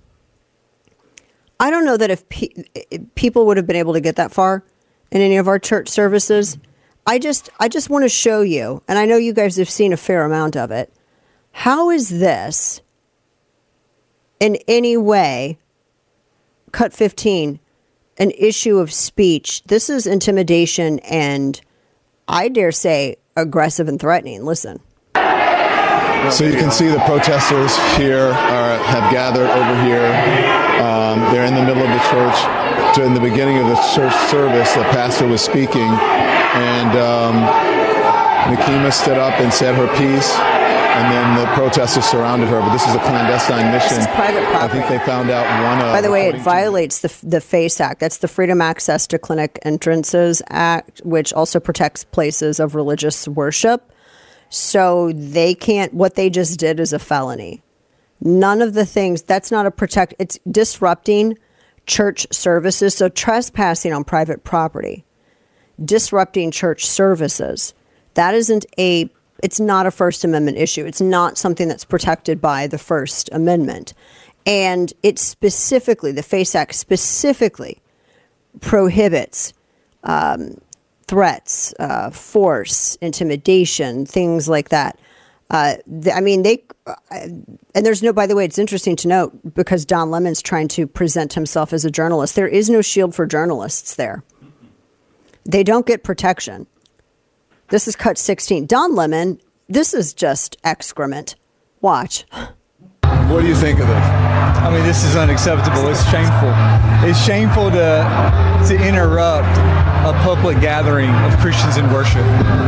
I don't know that if people would have been able to get that far in any of our church services. I just want to show you, and I know you guys have seen a fair amount of it. How is this in any way, cut 15, an issue of speech? This is intimidation and, I dare say, aggressive and threatening. Listen. So you can see the protesters here have gathered over here. They're in the middle of the church. So in the beginning of the church service, the pastor was speaking, and Nekima stood up and said her piece. and then the protesters surrounded her. But this is a clandestine mission. This is private property. I think they found out one of... By the way, it violates the FACE Act. That's the Freedom Access to Clinic Entrances Act, which also protects places of religious worship. So they can't... What they just did is a felony. None of the things... That's not a protect... It's disrupting church services. So trespassing on private property. Disrupting church services. That isn't a... It's not a First Amendment issue. It's not something that's protected by the First Amendment. And it specifically, the FACE Act specifically prohibits threats, force, intimidation, things like that. And there's no, by the way, it's interesting to note, because Don Lemon's trying to present himself as a journalist. There is no shield for journalists there. They don't get protection. This is cut 16. Don Lemon, this is just excrement. Watch. What do you think of this? I mean, this is unacceptable. It's shameful. It's shameful to interrupt a public gathering of Christians in worship.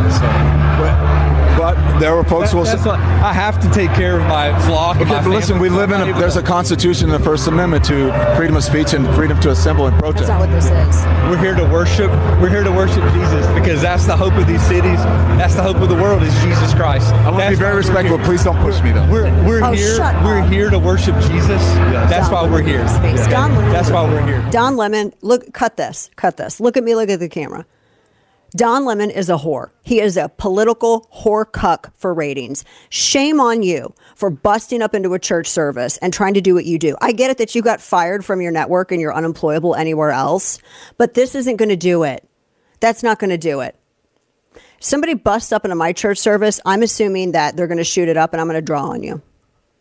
But there were folks who will say, I have to take care of my flock. Okay, but listen, we live in there's a constitution in the First Amendment to freedom of speech and freedom to assemble and protest. That's not what this is. We're here to worship. We're here to worship Jesus, because that's the hope of these cities. That's the hope of the world, is Jesus Christ. I want to be very respectful. Please don't push me, though. We're here to worship Jesus. Yes. That's why we're here. Yeah. That's why we're here. Don Lemon, look, cut this. Look at me, look at the camera. Don Lemon is a whore. He is a political whore cuck for ratings. Shame on you for busting up into a church service and trying to do what you do. I get it that you got fired from your network and you're unemployable anywhere else, but this isn't going to do it. That's not going to do it. Somebody busts up into my church service, I'm assuming that they're going to shoot it up and I'm going to draw on you.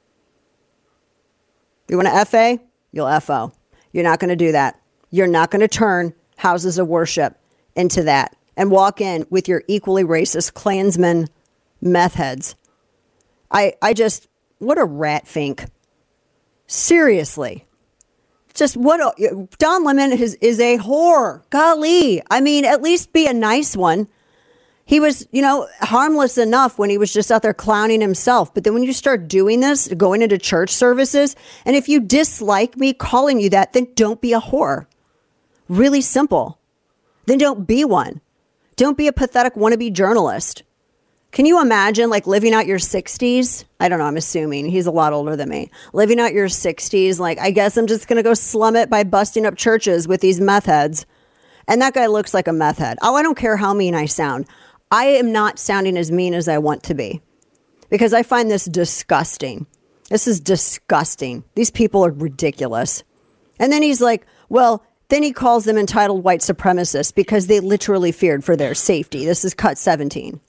You want to FA? You'll FO. You're not going to do that. You're not going to turn houses of worship into that and walk in with your equally racist Klansmen meth heads. I just, what a rat fink. Seriously. Just Don Lemon is a whore. Golly. I mean, at least be a nice one. He was, harmless enough when he was just out there clowning himself. But then when you start doing this, going into church services, and if you dislike me calling you that, then don't be a whore. Really simple. Then don't be one. Don't be a pathetic wannabe journalist. Can you imagine living out your 60s? I don't know. I'm assuming he's a lot older than me. Living out your 60s. I guess I'm just going to go slum it by busting up churches with these meth heads. And that guy looks like a meth head. Oh, I don't care how mean I sound. I am not sounding as mean as I want to be, because I find this disgusting. This is disgusting. These people are ridiculous. And then he's like, well, then he calls them entitled white supremacists because they literally feared for their safety. This is cut 17.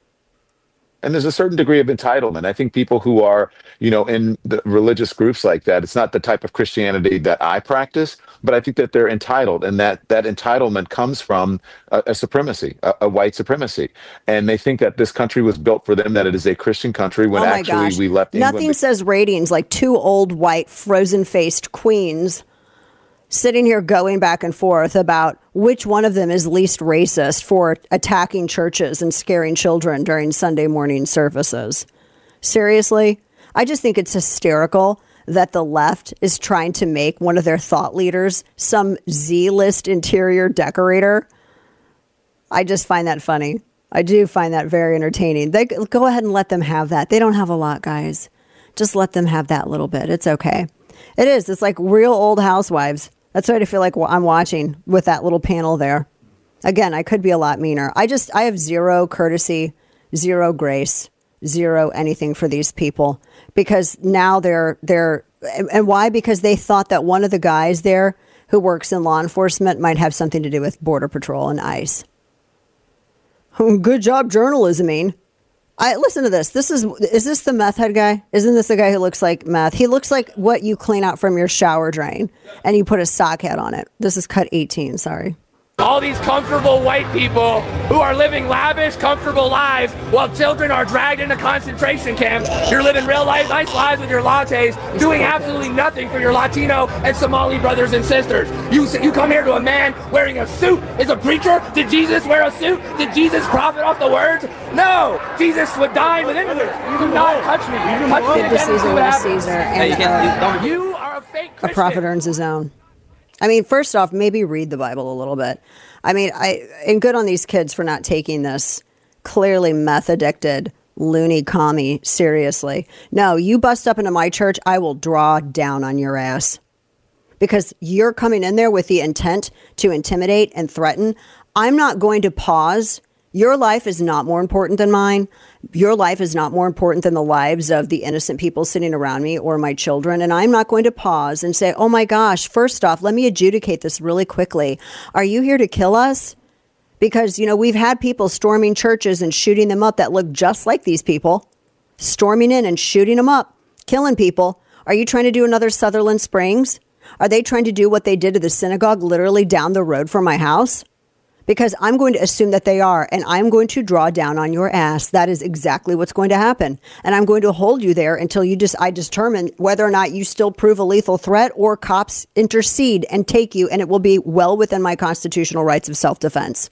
And there's a certain degree of entitlement. I think people who are, in the religious groups like that, it's not the type of Christianity that I practice, but I think that they're entitled, and that entitlement comes from a supremacy, a white supremacy. And they think that this country was built for them, that it is a Christian country, when actually we left England. Nothing says ratings like two old white frozen-faced queens sitting here going back and forth about which one of them is least racist for attacking churches and scaring children during Sunday morning services. Seriously? I just think it's hysterical that the left is trying to make one of their thought leaders some Z-list interior decorator. I just find that funny. I do find that very entertaining. They go ahead and let them have that. They don't have a lot, guys. Just let them have that little bit. It's okay. It is. It's like real old housewives. That's what I feel like I'm watching with that little panel there. Again, I could be a lot meaner. I have zero courtesy, zero grace, zero anything for these people, because now they're and why? Because they thought that one of the guys there who works in law enforcement might have something to do with Border Patrol and ICE. Good job journalisming. Listen to this. Is this the meth head guy? Isn't this the guy who looks like meth? He looks like what you clean out from your shower drain and you put a sock head on it. This is cut 18. Sorry. All these comfortable white people who are living lavish, comfortable lives while children are dragged into concentration camps. You're living real life, nice lives with your lattes, doing absolutely nothing for your Latino and Somali brothers and sisters. You come here to a man wearing a suit. Is a preacher? Did Jesus wear a suit? Did Jesus profit off the words? No. Jesus would die with it. You do not touch me. Touch me Give to Caesar what is Caesar. And you are a fake a Christian. prophet earns his own. I mean, first off, maybe read the Bible a little bit. I mean, and good on these kids for not taking this clearly meth addicted loony commie seriously. No, you bust up into my church, I will draw down on your ass because you're coming in there with the intent to intimidate and threaten. I'm not going to pause. Your life is not more important than mine. Your life is not more important than the lives of the innocent people sitting around me or my children. And I'm not going to pause and say, oh my gosh, first off, let me adjudicate this really quickly. Are you here to kill us? Because, we've had people storming churches and shooting them up that look just like these people, storming in and shooting them up, killing people. Are you trying to do another Sutherland Springs? Are they trying to do what they did to the synagogue literally down the road from my house? Because I'm going to assume that they are, and I'm going to draw down on your ass. That is exactly what's going to happen. And I'm going to hold you there until I determine whether or not you still prove a lethal threat or cops intercede and take you, and it will be well within my constitutional rights of self-defense.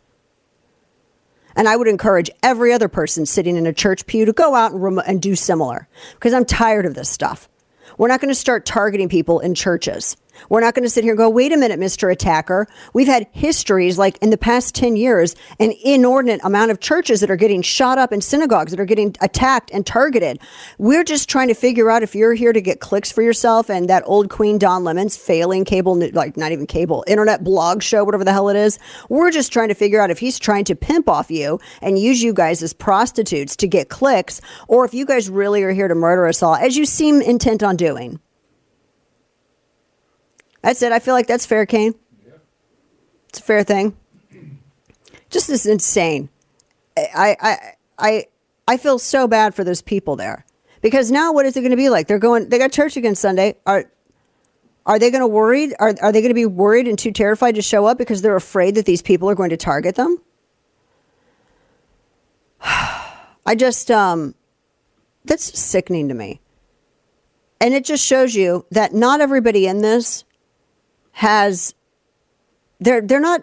And I would encourage every other person sitting in a church pew to go out and do similar, because I'm tired of this stuff. We're not going to start targeting people in churches. We're not going to sit here and go, wait a minute, Mr. Attacker. We've had histories like in the past 10 years, an inordinate amount of churches that are getting shot up and synagogues that are getting attacked and targeted. We're just trying to figure out if you're here to get clicks for yourself and that old Queen Don Lemon's failing cable, like not even cable, internet blog show, whatever the hell it is. We're just trying to figure out if he's trying to pimp off you and use you guys as prostitutes to get clicks, or if you guys really are here to murder us all, as you seem intent on doing. That's it. I feel like that's fair, Kane. It's a fair thing. Just this insane. I feel so bad for those people there, because now what is it going to be like? They got church again Sunday. Are they going to worry? Are they going to be worried and too terrified to show up because they're afraid that these people are going to target them? That's sickening to me. And it just shows you that not everybody in this none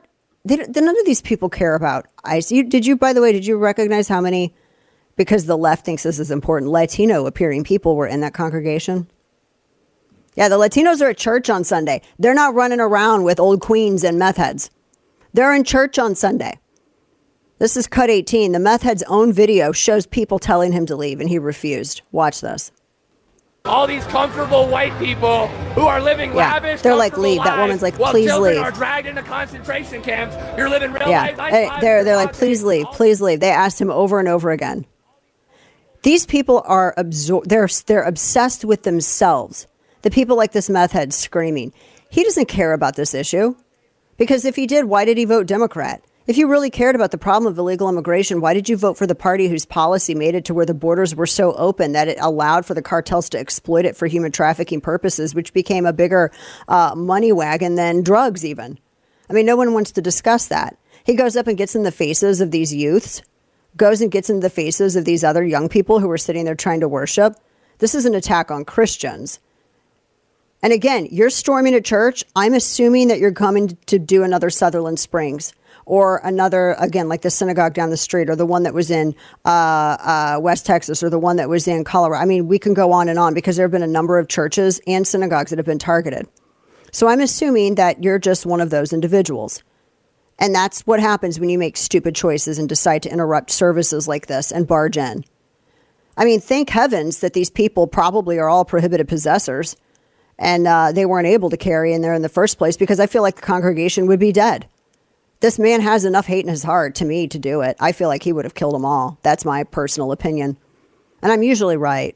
of these people care about ICE. Did you recognize how many, because the left thinks this is important, Latino appearing people were in that congregation? Yeah, the Latinos are at church on Sunday. They're not running around with old queens and meth heads. They're in church on Sunday. This is Cut 18. The meth head's own video shows people telling him to leave, and he refused. Watch this. All these comfortable white people who are living lavish, they're like, leave. That woman's like, please leave. Are dragged into concentration camps. You're living real life. Nice they're like, please leave, please leave. They asked him over and over again. These people are they're obsessed with themselves. The people like this meth head screaming. He doesn't care about this issue, because if he did, why did he vote Democrat? If you really cared about the problem of illegal immigration, why did you vote for the party whose policy made it to where the borders were so open that it allowed for the cartels to exploit it for human trafficking purposes, which became a bigger money wagon than drugs even? I mean, no one wants to discuss that. He goes up and gets in the faces of these youths, goes and gets in the faces of these other young people who are sitting there trying to worship. This is an attack on Christians. And again, you're storming a church. I'm assuming that you're coming to do another Sutherland Springs, or another, again, like the synagogue down the street, or the one that was in West Texas, or the one that was in Colorado. I mean, we can go on, because there have been a number of churches and synagogues that have been targeted. So I'm assuming that you're just one of those individuals. And that's what happens when you make stupid choices and decide to interrupt services like this and barge in. I mean, thank heavens that these people probably are all prohibited possessors, and they weren't able to carry in there in the first place, because I feel like the congregation would be dead. This man has enough hate in his heart, to me, to do it. I feel like he would have killed them all. That's my personal opinion. And I'm usually right.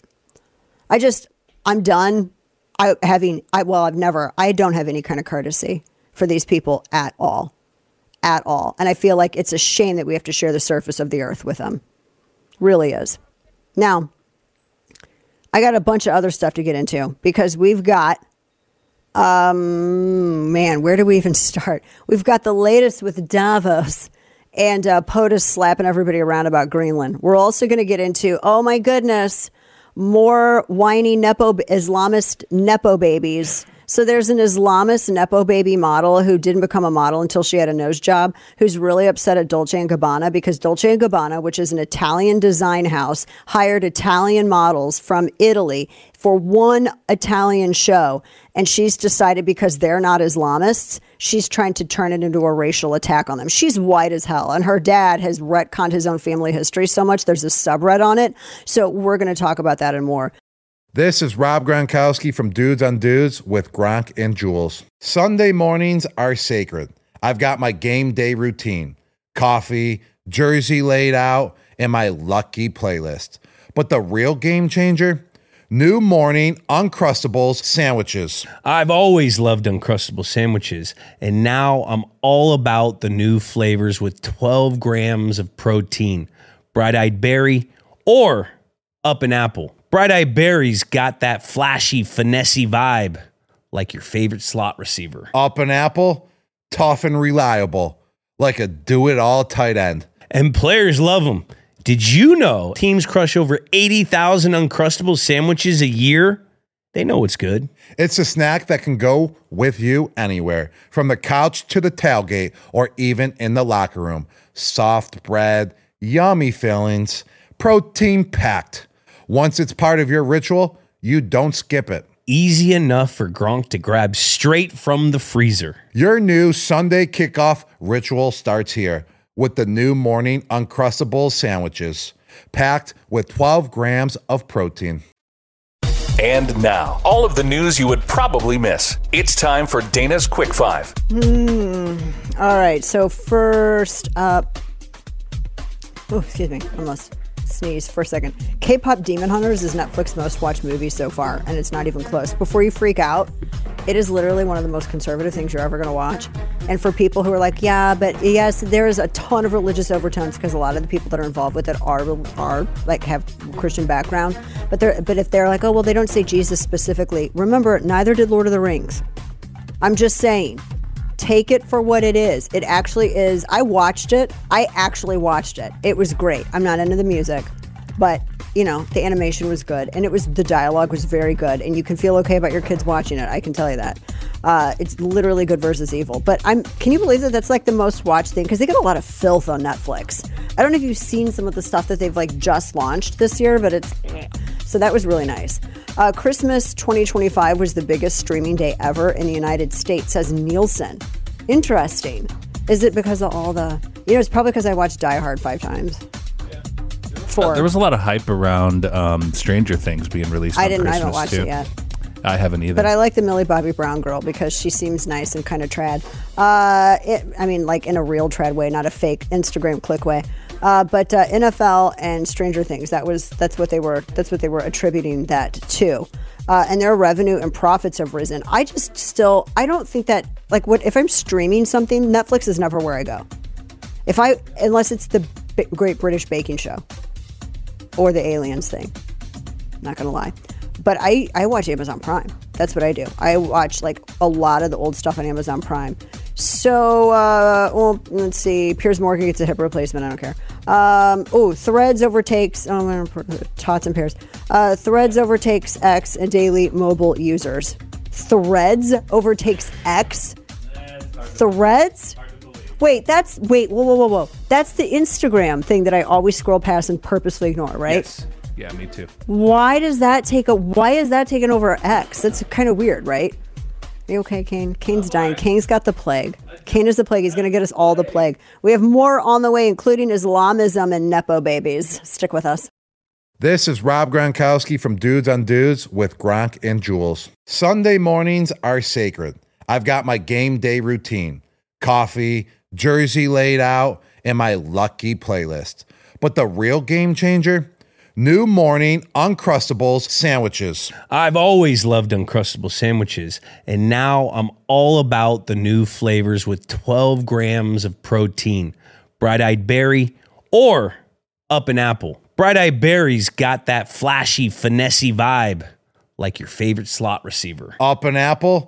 I'm done. I don't have any kind of courtesy for these people at all. At all. And I feel like it's a shame that we have to share the surface of the earth with them. Really is. Now, I got a bunch of other stuff to get into, because we've got Man, where do we even start? We've got the latest with Davos and POTUS slapping everybody around about Greenland. We're also going to get into, oh my goodness, more whiny Islamist Nepo babies. So there's an Islamist Nepo baby model who didn't become a model until she had a nose job, who's really upset at Dolce & Gabbana because Dolce & Gabbana, which is an Italian design house, hired Italian models from Italy for one Italian show. And she's decided because they're not Islamists, she's trying to turn it into a racial attack on them. She's white as hell. And her dad has retconned his own family history so much. There's a subreddit on it. So we're going to talk about that and more. This is Rob Gronkowski from Dudes on Dudes with Gronk and Jules. Sunday mornings are sacred. I've got my game day routine, coffee, jersey laid out, and my lucky playlist. But the real game changer? New morning Uncrustables sandwiches. I've always loved Uncrustable sandwiches, and now I'm all about the new flavors with 12 grams of protein. Bright-eyed berry or up an apple. Bright-eyed berry's got that flashy, finessey vibe, like your favorite slot receiver. Up an apple, tough and reliable, like a do-it-all tight end. And players love them. Did you know teams crush over 80,000 Uncrustable sandwiches a year? They know it's good. It's a snack that can go with you anywhere, from the couch to the tailgate, or even in the locker room. Soft bread, yummy fillings, protein-packed. Once it's part of your ritual, you don't skip it. Easy enough for Gronk to grab straight from the freezer. Your new Sunday kickoff ritual starts here with the new morning Uncrustables sandwiches, packed with 12 grams of protein. And now, all of the news you would probably miss. It's time for Dana's Quick Five. All right, so first up, excuse me, almost sneeze for a second. K-pop Demon Hunters is Netflix's most watched movie so far, and it's not even close. Before you freak out, it is literally one of the most conservative things you're ever going to watch. And for people who are like, yeah, but yes, there is a ton of religious overtones because a lot of the people that are involved with it are like have Christian background. But if they're like, oh well, they don't say Jesus specifically. Remember, neither did Lord of the Rings. I'm just saying. Take it for what it is. It actually is. I actually watched it. It was great. I'm not into the music, but the animation was good, and the dialogue was very good, and you can feel okay about your kids watching it. I can tell you that. It's literally good versus evil. But can you believe that that's like the most watched thing? Because they get a lot of filth on Netflix. I don't know if you've seen some of the stuff that they've like just launched this year, but so that was really nice. Christmas 2025 was the biggest streaming day ever in the United States, says Nielsen. Interesting. Is it because of all the... it's probably because I watched Die Hard 5 times. There was a lot of hype around Stranger Things being released on Christmas, I haven't watched it yet. I haven't either. But I like the Millie Bobby Brown girl because she seems nice and kind of trad. Like in a real trad way, not a fake Instagram click way. But NFL and Stranger Things, that's what they were attributing that to. And their revenue and profits have risen. I don't think that, if I'm streaming something, Netflix is never where I go. Unless it's the Great British Baking Show or the Aliens thing. Not gonna lie. But I watch Amazon Prime. That's what I do. I watch a lot of the old stuff on Amazon Prime. So, let's see. Piers Morgan gets a hip replacement. I don't care. Threads overtakes... Tots and pairs. Threads overtakes X and daily mobile users. Threads overtakes X? Threads? Wait, whoa. That's the Instagram thing that I always scroll past and purposely ignore, right? Yes. Yeah, me too. Why is that taken over X? That's kind of weird, right? Are you okay, Kane? Kane's dying. Kane's got the plague. Kane is the plague. He's going to get us all the plague. We have more on the way, including Islamism and Nepo babies. Stick with us. This is Rob Gronkowski from Dudes on Dudes with Gronk and Jules. Sunday mornings are sacred. I've got my game day routine, coffee, jersey laid out, and my lucky playlist. But the real game changer? New morning Uncrustables sandwiches. I've always loved Uncrustable sandwiches, and now I'm all about the new flavors with 12 grams of protein. Bright-eyed berry or up an apple. Bright-eyed berry's got that flashy, finessey vibe, like your favorite slot receiver. Up an apple,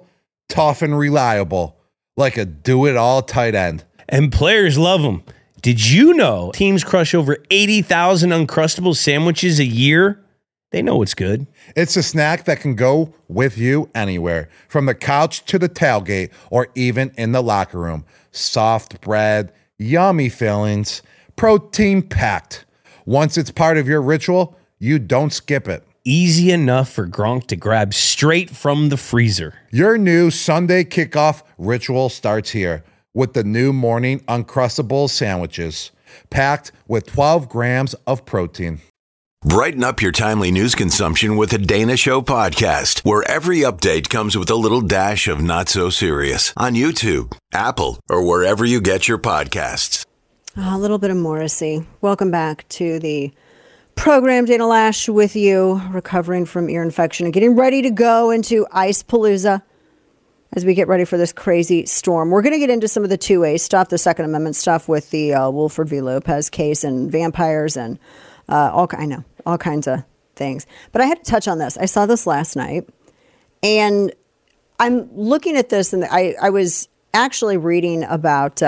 tough and reliable, like a do-it-all tight end. And players love them. Did you know teams crush over 80,000 Uncrustables sandwiches a year? They know it's good. It's a snack that can go with you anywhere, from the couch to the tailgate or even in the locker room. Soft bread, yummy fillings, protein packed. Once it's part of your ritual, you don't skip it. Easy enough for Gronk to grab straight from the freezer. Your new Sunday kickoff ritual starts here with the new morning Uncrustables sandwiches, packed with 12 grams of protein. Brighten up your timely news consumption with a Dana Show podcast, where every update comes with a little dash of not so serious on YouTube, Apple, or wherever you get your podcasts. A little bit of Morrissey. Welcome back to the program. Dana Lash with you, recovering from ear infection and getting ready to go into Ice Palooza as we get ready for this crazy storm. We're going to get into some of the 2A stuff, the Second Amendment stuff with the Wolford v. Lopez case and vampires and all kinds of things. But I had to touch on this. I saw this last night, and I'm looking at this, and I was actually reading about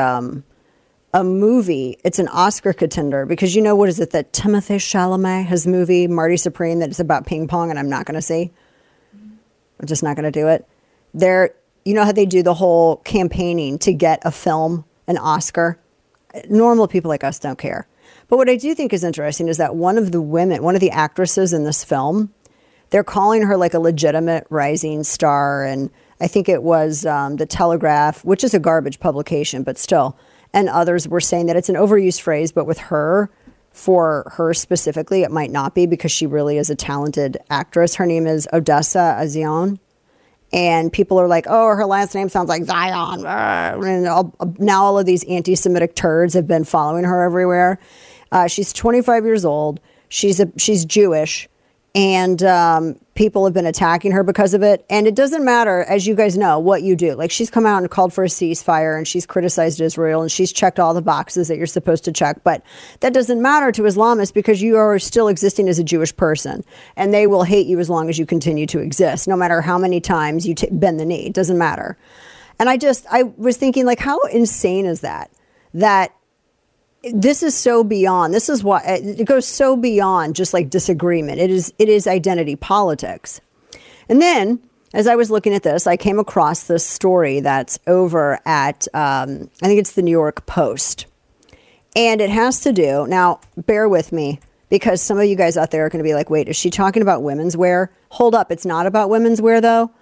a movie. It's an Oscar contender because what is it that Timothée Chalamet, his movie Marty Supreme, that is about ping pong, and I'm not going to see. I'm just not going to do it. You know how they do the whole campaigning to get a film an Oscar? Normal people like us don't care. But what I do think is interesting is that one of the actresses in this film, they're calling her like a legitimate rising star. And I think it was The Telegraph, which is a garbage publication, but still. And others were saying that it's an overused phrase, but with her, for her specifically, it might not be because she really is a talented actress. Her name is Odessa Azion. And people are like, oh, her last name sounds like Zion. And now all of these anti-Semitic turds have been following her everywhere. She's 25 years old. She's Jewish. And people have been attacking her because of it. And it doesn't matter, as you guys know, what you do. Like, she's come out and called for a ceasefire, and she's criticized Israel, and she's checked all the boxes that you're supposed to check. But that doesn't matter to Islamists because you are still existing as a Jewish person. And they will hate you as long as you continue to exist, no matter how many times you bend the knee. It doesn't matter. And I was thinking, like, how insane is that? That this is so beyond. This is why it goes so beyond just like disagreement. It is identity politics. And then, as I was looking at this, I came across this story that's over at I think it's the New York Post, and it has to do. Now, bear with me because some of you guys out there are going to be like, "Wait, is she talking about women's wear?" Hold up, it's not about women's wear though.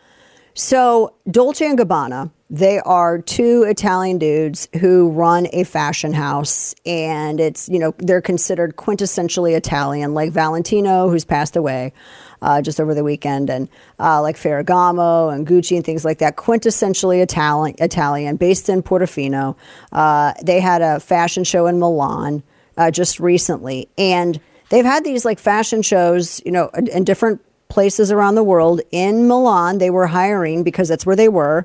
So, Dolce & Gabbana, they are two Italian dudes who run a fashion house, and it's, they're considered quintessentially Italian, like Valentino, who's passed away just over the weekend, and like Ferragamo and Gucci and things like that, quintessentially Italian, based in Portofino. They had a fashion show in Milan just recently, and they've had these like fashion shows, in different places around the world. In Milan, they were hiring, because that's where they were,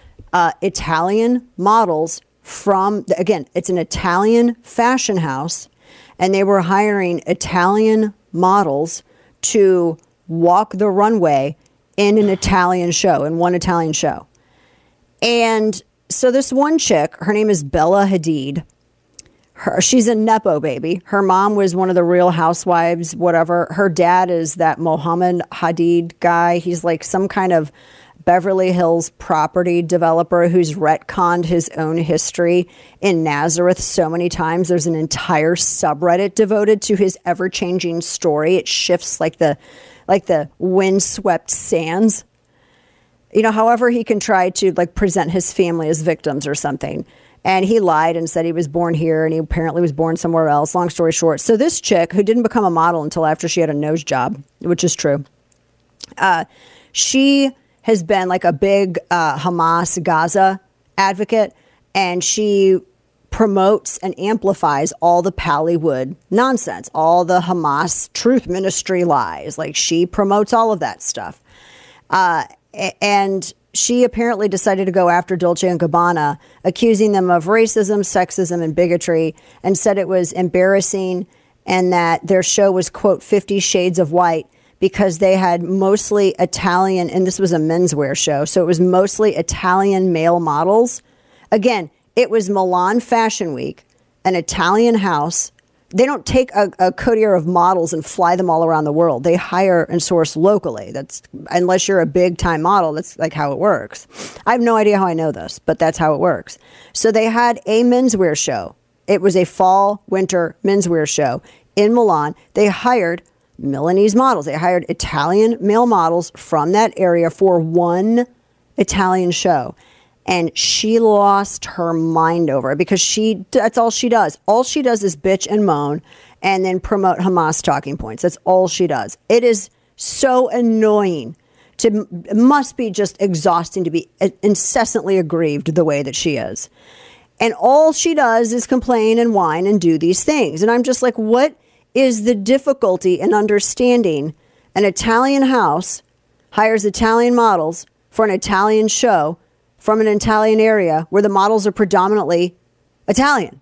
Italian models from, again, it's an Italian fashion house, and they were hiring Italian models to walk the runway in an Italian show, in one Italian show. And so this one chick, her name is Bella Hadid. She's a Nepo baby. Her mom was one of the Real Housewives, whatever. Her dad is that Mohammed Hadid guy. He's like some kind of Beverly Hills property developer who's retconned his own history in Nazareth so many times. There's an entire subreddit devoted to his ever-changing story. It shifts like the windswept sands. However he can try to like present his family as victims or something. And he lied and said he was born here, and he apparently was born somewhere else. Long story short. So this chick, who didn't become a model until after she had a nose job, which is true, she has been like a big Hamas Gaza advocate, and she promotes and amplifies all the Pallywood nonsense, all the Hamas truth ministry lies. Like, she promotes all of that stuff. And she apparently decided to go after Dolce & Gabbana, accusing them of racism, sexism, and bigotry, and said it was embarrassing and that their show was, quote, 50 Shades of White because they had mostly Italian, and this was a menswear show, so it was mostly Italian male models. Again, it was Milan Fashion Week, an Italian house. They don't take a coterie of models and fly them all around the world. They hire and source locally. That's unless you're a big time model. That's like how it works. I have no idea how I know this, but that's how it works. So they had a menswear show. It was a fall winter menswear show in Milan. They hired Milanese models. They hired Italian male models from that area for one Italian show. And she lost her mind over it because that's all she does. All she does is bitch and moan and then promote Hamas talking points. That's all she does. It is so annoying. It must be just exhausting to be incessantly aggrieved the way that she is. And all she does is complain and whine and do these things. And I'm just like, what is the difficulty in understanding an Italian house hires Italian models for an Italian show from an Italian area where the models are predominantly Italian?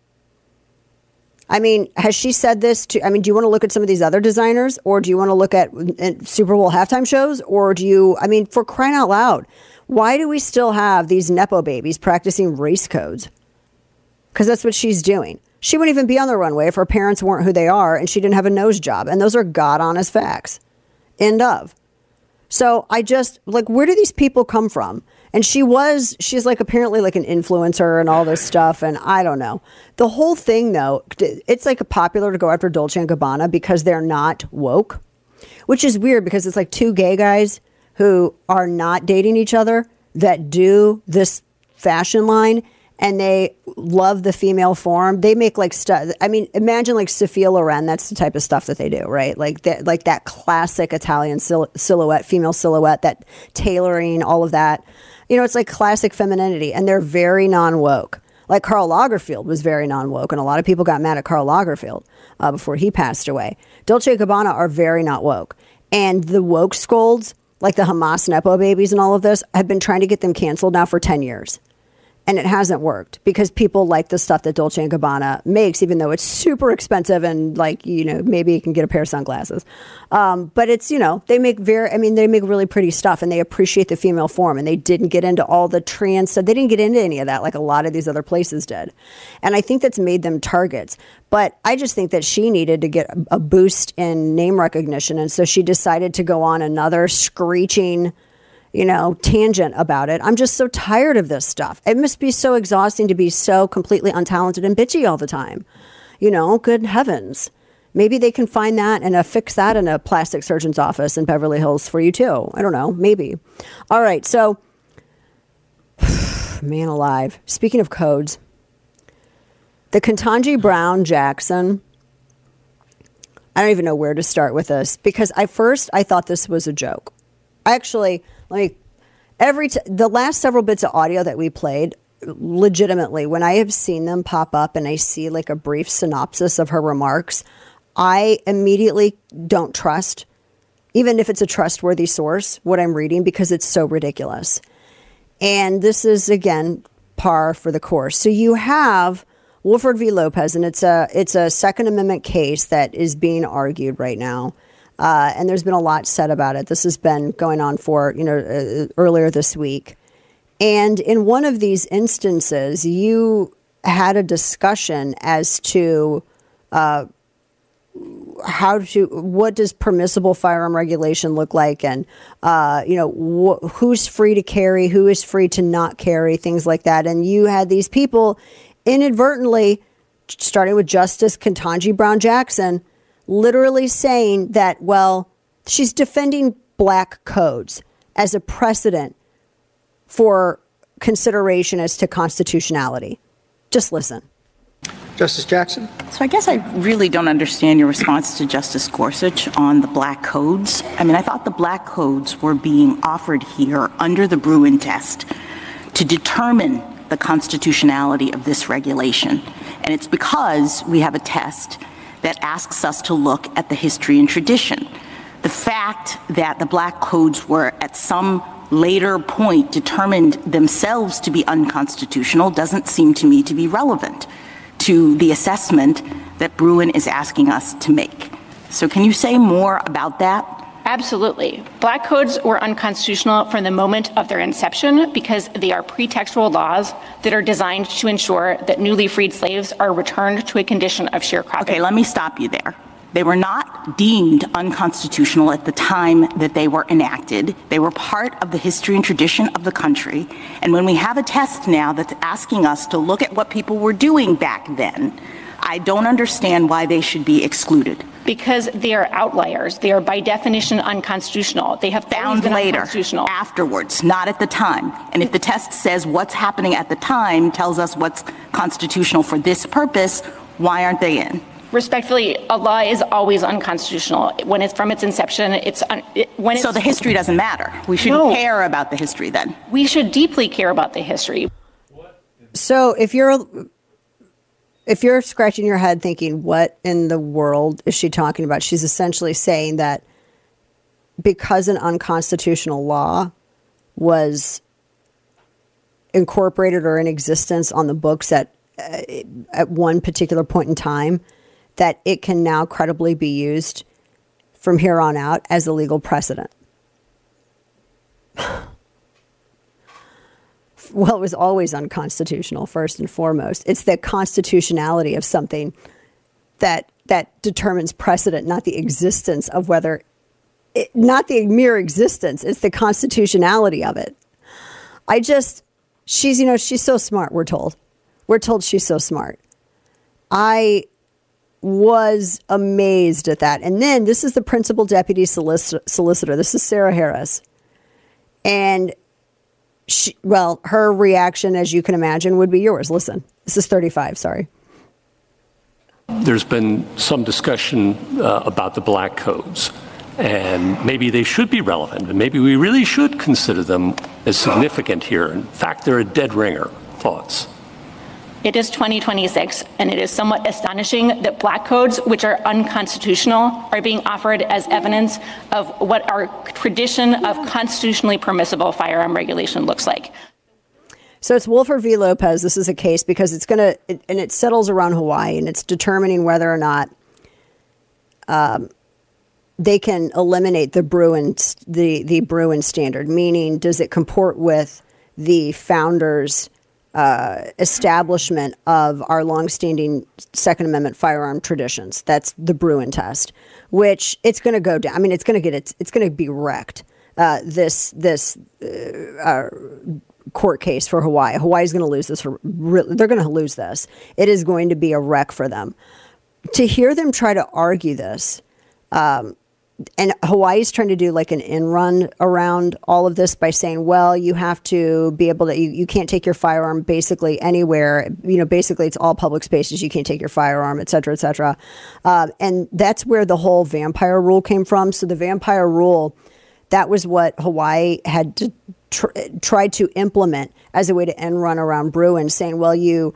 I mean, has she said this do you want to look at some of these other designers, or do you want to look at Super Bowl halftime shows, or for crying out loud, why do we still have these Nepo babies practicing race codes? Because that's what she's doing. She wouldn't even be on the runway if her parents weren't who they are and she didn't have a nose job. And those are God honest facts. End of. So I just, where do these people come from? And she's like apparently like an influencer and all this stuff. And I don't know. The whole thing, though, it's like popular to go after Dolce & Gabbana because they're not woke, which is weird because it's like two gay guys who are not dating each other that do this fashion line. And they love the female form. They make like stuff. I mean, imagine like Sophia Loren. That's the type of stuff that they do, right? Like that classic Italian silhouette, female silhouette, that tailoring, all of that. It's like classic femininity, and they're very non-woke. Like Karl Lagerfeld was very non-woke, and a lot of people got mad at Karl Lagerfeld before he passed away. Dolce & Gabbana are very not woke. And the woke scolds, like the Hamas Nepo babies and all of this, have been trying to get them canceled now for 10 years. And it hasn't worked because people like the stuff that Dolce & Gabbana makes, even though it's super expensive and maybe you can get a pair of sunglasses. But it's, they make really pretty stuff and they appreciate the female form, and they didn't get into all the trans stuff. They didn't get into any of that like a lot of these other places did. And I think that's made them targets. But I just think that she needed to get a boost in name recognition. And so she decided to go on another screeching tangent about it. I'm just so tired of this stuff. It must be so exhausting to be so completely untalented and bitchy all the time. Good heavens. Maybe they can find that and fix that in a plastic surgeon's office in Beverly Hills for you too. I don't know. Maybe. All right. So, man alive. Speaking of codes, the Ketanji Brown Jackson, I don't even know where to start with this because I thought this was a joke. The last several bits of audio that we played, legitimately, when I have seen them pop up and I see like a brief synopsis of her remarks, I immediately don't trust, even if it's a trustworthy source, what I'm reading because it's so ridiculous. And this is, again, par for the course. So you have Wofford v. Lopez, and it's a Second Amendment case that is being argued right now. And there's been a lot said about it. This has been going on for, earlier this week. And in one of these instances, you had a discussion as to what does permissible firearm regulation look like? And, who's free to carry, who is free to not carry, things like that. And you had these people inadvertently, starting with Justice Ketanji Brown Jackson, literally saying that, well, she's defending black codes as a precedent for consideration as to constitutionality. Just listen. Justice Jackson? So I guess I really don't understand your response to Justice Gorsuch on the black codes. I thought the black codes were being offered here under the Bruin test to determine the constitutionality of this regulation. And it's because we have a test that asks us to look at the history and tradition. The fact that the black codes were at some later point determined themselves to be unconstitutional doesn't seem to me to be relevant to the assessment that Bruin is asking us to make. So can you say more about that? Absolutely. Black codes were unconstitutional from the moment of their inception because they are pretextual laws that are designed to ensure that newly freed slaves are returned to a condition of sharecropping. Okay, let me stop you there. They were not deemed unconstitutional at the time that they were enacted. They were part of the history and tradition of the country. And when we have a test now that's asking us to look at what people were doing back then, I don't understand why they should be excluded. Because they are outliers. They are by definition unconstitutional. They have found later, afterwards, not at the time. And if the test says what's happening at the time tells us what's constitutional for this purpose, why aren't they in? Respectfully, a law is always unconstitutional. When it's from its inception, so the history doesn't matter. We shouldn't care about the history then. We should deeply care about the history. So if you're scratching your head thinking, what in the world is she talking about? She's essentially saying that because an unconstitutional law was incorporated or in existence on the books at one particular point in time, that it can now credibly be used from here on out as a legal precedent. Well, it was always unconstitutional, first and foremost. It's the constitutionality of something that determines precedent, not the existence of not the mere existence. It's the constitutionality of it. She's so smart, we're told. We're told she's so smart. I was amazed at that. And then this is the principal deputy solicitor. This is Sarah Harris. And her reaction, as you can imagine, would be yours. Listen, this is 35, sorry. There's been some discussion about the black codes, and maybe they should be relevant, and maybe we really should consider them as significant here. In fact, they're a dead ringer. Thoughts? It is 2026, and it is somewhat astonishing that black codes, which are unconstitutional, are being offered as evidence of what our tradition of constitutionally permissible firearm regulation looks like. So it's Woolford v. Lopez. This is a case because it settles around Hawaii, and it's determining whether or not they can eliminate the Bruin standard, meaning does it comport with the founders' establishment of our longstanding Second Amendment firearm traditions. That's the Bruin test, which it's going to go down. I mean, it's going to be wrecked. This court case for Hawaii. Hawaii's going to lose this. They're going to lose this. It is going to be a wreck for them. To hear them try to argue this, and Hawaii's trying to do like an in run around all of this by saying, well, you have to be able to, you can't take your firearm basically anywhere. Basically it's all public spaces. You can't take your firearm, et cetera, et cetera. And that's where the whole vampire rule came from. So the vampire rule, that was what Hawaii had to try to implement as a way to end run around Bruin, saying, well, you,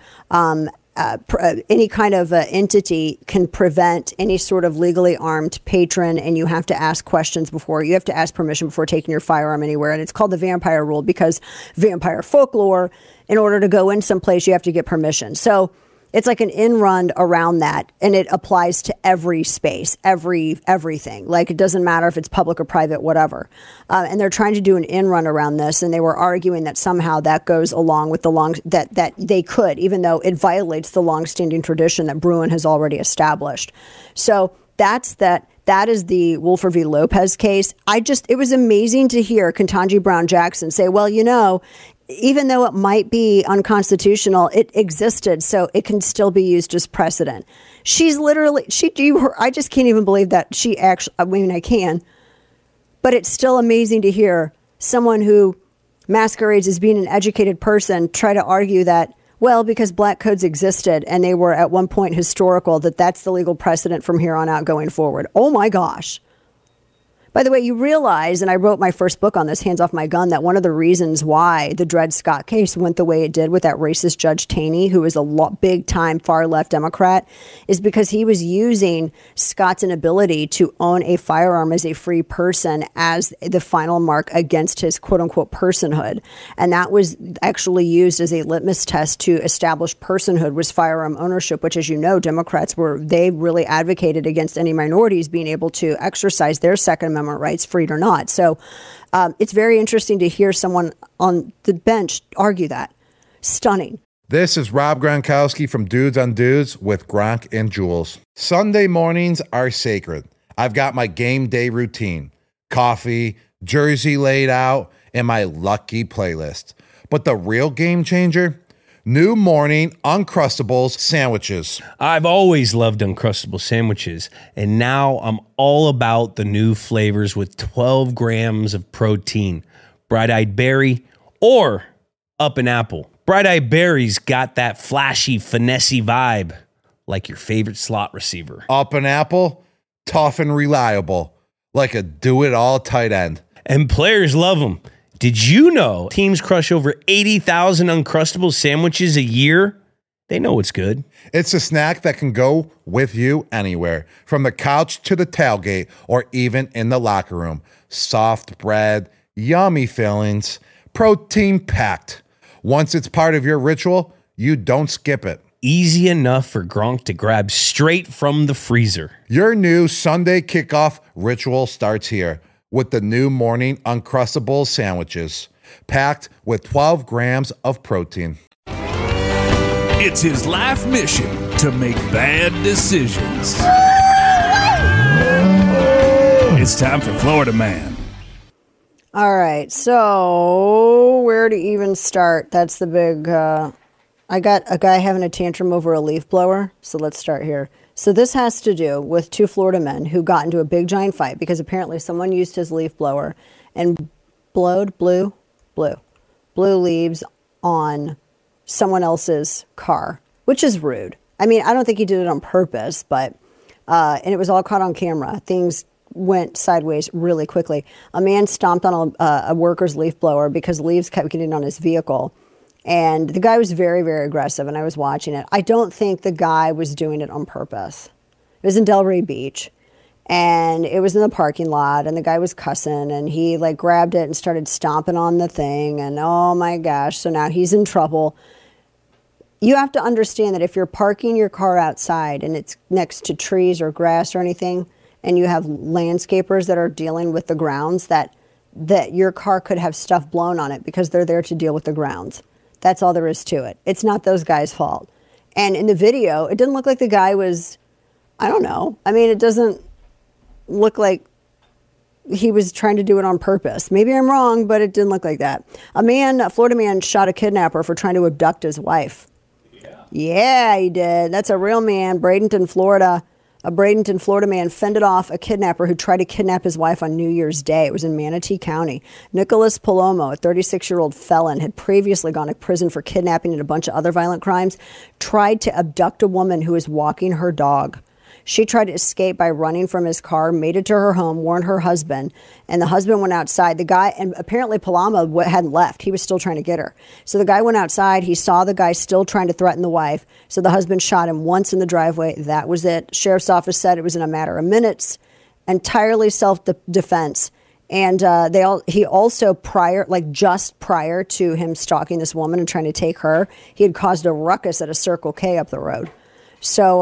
any kind of entity can prevent any sort of legally armed patron, and you have to ask questions before, you have to ask permission before taking your firearm anywhere. And it's called the vampire rule because vampire folklore, in order to go in someplace, you have to get permission. So it's like an in run around that, and it applies to every space, everything. Like it doesn't matter if it's public or private, whatever. And they're trying to do an in run around this, and they were arguing that somehow that goes along with that they could, even though it violates the longstanding tradition that Bruin has already established. So that is the Woolford v. Lopez case. It was amazing to hear Ketanji Brown Jackson say, well, even though it might be unconstitutional, it existed, so it can still be used as precedent. She's literally, I just can't even believe that she actually, I can, but it's still amazing to hear someone who masquerades as being an educated person try to argue that, well, because black codes existed and they were at one point historical, that's the legal precedent from here on out going forward. Oh my gosh. By the way, you realize, and I wrote my first book on this, Hands Off My Gun, that one of the reasons why the Dred Scott case went the way it did with that racist Judge Taney, who is a big-time far-left Democrat, is because he was using Scott's inability to own a firearm as a free person as the final mark against his quote-unquote personhood. And that was actually used as a litmus test to establish personhood was firearm ownership, which, as you know, Democrats they really advocated against any minorities being able to exercise their Second Amendment Amendment rights, freed or not. So it's very interesting to hear someone on the bench argue that. Stunning. This is Rob Gronkowski from Dudes on Dudes with Gronk and Jules. Sunday mornings are sacred. I've got my game day routine, coffee, jersey laid out, and my lucky playlist. But the real game changer? New morning Uncrustables sandwiches. I've always loved Uncrustable sandwiches, and now I'm all about the new flavors with 12 grams of protein. Bright-eyed berry or up an apple. Bright-eyed berry's got that flashy, finessey vibe, like your favorite slot receiver. Up an apple, tough and reliable, like a do-it-all tight end. And players love them. Did you know teams crush over 80,000 Uncrustable sandwiches a year? They know it's good. It's a snack that can go with you anywhere, from the couch to the tailgate or even in the locker room. Soft bread, yummy fillings, protein packed. Once it's part of your ritual, you don't skip it. Easy enough for Gronk to grab straight from the freezer. Your new Sunday kickoff ritual starts here with the new morning Uncrustables sandwiches, packed with 12 grams of protein. It's his life mission to make bad decisions. It's time for Florida Man. All right, so where to even start? That's the big... I got a guy having a tantrum over a leaf blower, so let's start here. So this has to do with two Florida men who got into a big giant fight because apparently someone used his leaf blower and blew leaves on someone else's car, which is rude. I mean, I don't think he did it on purpose, but and it was all caught on camera. Things went sideways really quickly. A man stomped on a worker's leaf blower because leaves kept getting on his vehicle. And the guy was very, very aggressive, and I was watching it. I don't think the guy was doing it on purpose. It was in Delray Beach, and it was in the parking lot, and the guy was cussing, and he like grabbed it and started stomping on the thing, and oh my gosh, so now he's in trouble. You have to understand that if you're parking your car outside and it's next to trees or grass or anything, and you have landscapers that are dealing with the grounds, that your car could have stuff blown on it because they're there to deal with the grounds. That's all there is to it. It's not those guys' fault. And in the video, it didn't look like the guy was, I don't know. I mean, it doesn't look like he was trying to do it on purpose. Maybe I'm wrong, but it didn't look like that. A Florida man shot a kidnapper for trying to abduct his wife. Yeah, he did. That's a real man. Bradenton, Florida. A Bradenton, Florida man fended off a kidnapper who tried to kidnap his wife on New Year's Day. It was in Manatee County. Nicholas Palomo, a 36-year-old felon, had previously gone to prison for kidnapping and a bunch of other violent crimes, tried to abduct a woman who was walking her dog. She tried to escape by running from his car, made it to her home, warned her husband, and the husband went outside. The guy, and apparently Paloma hadn't left. He was still trying to get her. So the guy went outside. He saw the guy still trying to threaten the wife. So the husband shot him once in the driveway. That was it. Sheriff's office said it was in a matter of minutes, entirely self-defense. And he also just prior to him stalking this woman and trying to take her, he had caused a ruckus at a Circle K up the road. So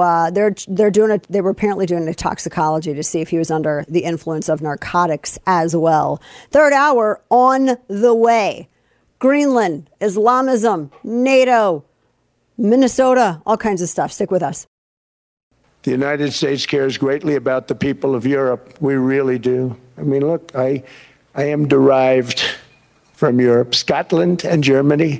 they were apparently doing a toxicology to see if he was under the influence of narcotics as well. Third hour on the way. Greenland, Islamism, NATO, Minnesota, all kinds of stuff. Stick with us. The United States cares greatly about the people of Europe. We really do. I mean, look, I am derived from Europe, Scotland and Germany,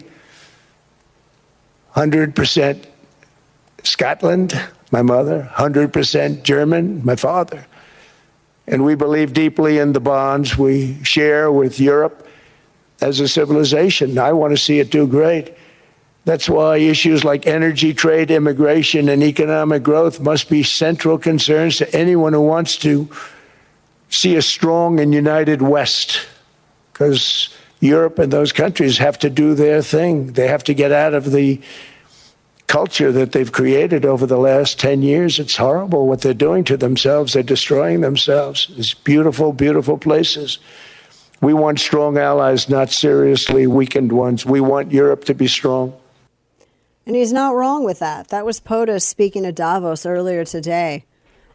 100% Scotland, my mother, 100% German, my father. And we believe deeply in the bonds we share with Europe as a civilization. I want to see it do great. That's why issues like energy, trade, immigration, and economic growth must be central concerns to anyone who wants to see a strong and united West. Because Europe and those countries have to do their thing. They have to get out of the culture that they've created over the last 10 years. It's horrible what they're doing to themselves. They're destroying themselves. These beautiful, beautiful places. We want strong allies, not seriously weakened ones. We want Europe to be strong. And he's not wrong with that. That was POTUS speaking at Davos earlier today.